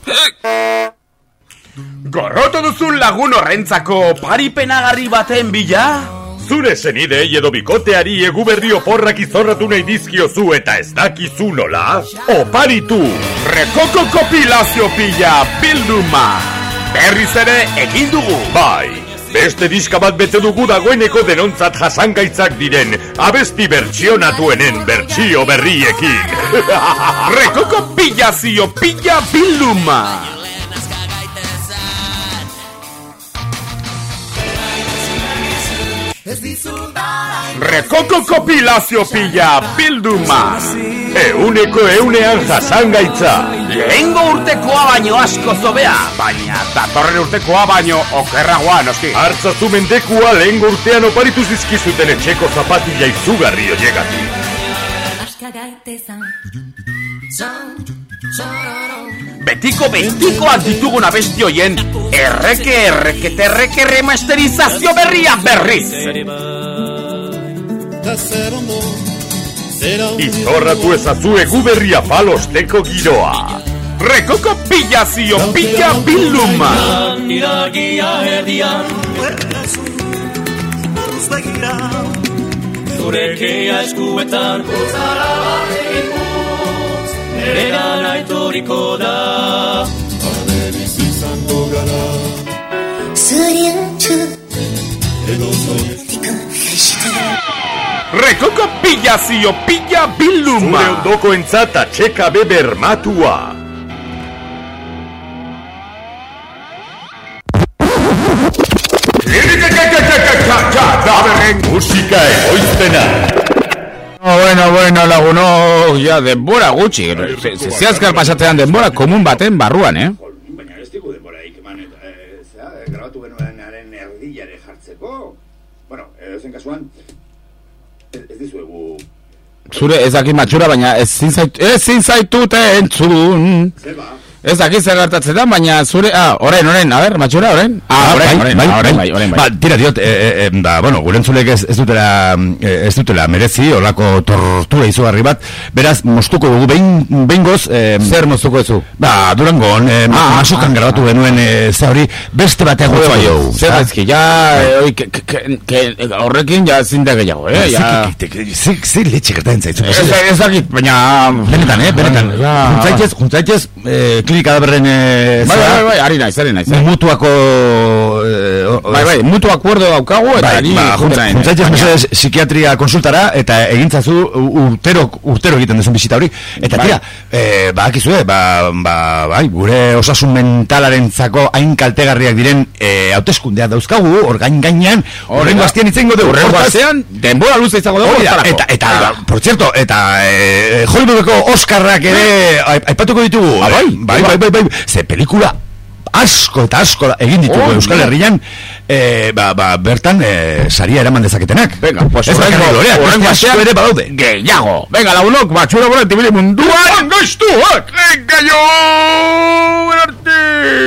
Speaker 19: Gorroto duzun lagun horrentzako paripenagarri baten bila?
Speaker 12: Zure senidei edo bikoteari eguberri oporrak izorratu nahi dizkiozu eta ez dakizu nola? Oparitu!
Speaker 19: Rekoko kopilazio pila bilduma! Berriz ere egin dugu!
Speaker 12: Bai! Beste diska bat bete dugu dagoeneko denontzat jasangaitzak diren abesti bertsionatuenen bertsio berriekin.
Speaker 19: Rekoko pilazio pila bilduma! Rekoko kopilazio pila bilduma!
Speaker 12: Euneko eunean jasangaitza!
Speaker 19: Lehengo urtekoa baino asko zobea, baina datorren urtekoa baino okerragoa, noski.
Speaker 12: Hartzazu mendekua lehengo urtean oparitu zizkizuten etxeko zapatila izugarri oiegatik.
Speaker 19: Betiko betikoak ditugun abesti hoien erreke erreke terreke remasterizazio berria berriz.
Speaker 12: Izorratu ezazu egu berria falosteko giroa.
Speaker 19: Rekoko pilazio pila bilduma.
Speaker 20: Zurekea eskuetan Gozara bat egin putz Eran aitoriko da Aden izango gara
Speaker 10: Zurientu
Speaker 20: Edo zoi
Speaker 19: Rekoko pilazio pila bilduma.
Speaker 12: Zure ondoko entzata txeka beber matua. Musika egoiztena.
Speaker 3: Bueno, bueno, laguno, ja, denbora gutxi. Zehazkar pasatzean denbora komun baten barruan, eh?
Speaker 21: Baina ez digu denboraik, eman, zera, grabatu genuenaren erdilare jartzeko. Bueno, ezen kasuan, ez dizuegu...
Speaker 3: Zure ez dakit matxura, baina ezin zaitu, ezin zaitute entzun.
Speaker 21: Zeba.
Speaker 3: Ez dakit zer gertatzen da, baina zure... Ah, orain, orain, a ber, matxura, orain? Ah, orain, orain, orain, bai, orain, bai.
Speaker 7: Ba, tira diot, e, e, da, bueno, gurentzulek ez, ez dutela, ez dutela merezi, olako tortura izugarri bat, beraz, mostuko dugu, behin, behin goz... E, zer mostuko ezu? Ba, Durangon, e, ah, masokan ah, grabatu ah, genuen, e, ze hori, beste batean gotu bai,
Speaker 3: zer ezki, ja, horrekin, ja, zinda gehiago, eh, ja...
Speaker 7: Zer letxe gertatzen zaitzu?
Speaker 3: Ez dakit, baina...
Speaker 7: Benetan, eh, benetan, juntzaitez, juntzaitez, klinika da berren...
Speaker 3: Bai, bai, bai, ari naiz, ari naiz.
Speaker 7: Mutuako...
Speaker 3: Bai, bai, mutu akuerdo daukagu, eta ari
Speaker 7: juntatzen. Juntatzen mesedez psikiatria konsultara, eta egintzazu urtero, urtero egiten duzun bizita hori. Eta tira, ba, akizue, ba, bai, gure osasun mentalarentzako hain kaltegarriak diren hauteskundea dauzkagu, orgain gainean, horrengo hastian itzengo dugu.
Speaker 3: Horrengo hastian, denbora luze izango dugu.
Speaker 7: Eta, eta, por cierto, eta Hollywoodeko Oscarrak ere aipatuko ditugu. Bai, bai, bai, bai, bai, ze pelikula asko eta asko egin ditugu oh, Euskal Herrian, eh, ba, ba, bertan eh, saria eraman dezaketenak.
Speaker 3: Venga, pues
Speaker 7: horrengo, horrengo asko ere badaude.
Speaker 3: Gehiago. Venga, lagunok, matxura bora, tibili munduan.
Speaker 19: Gaiztuak, venga jo, berarte.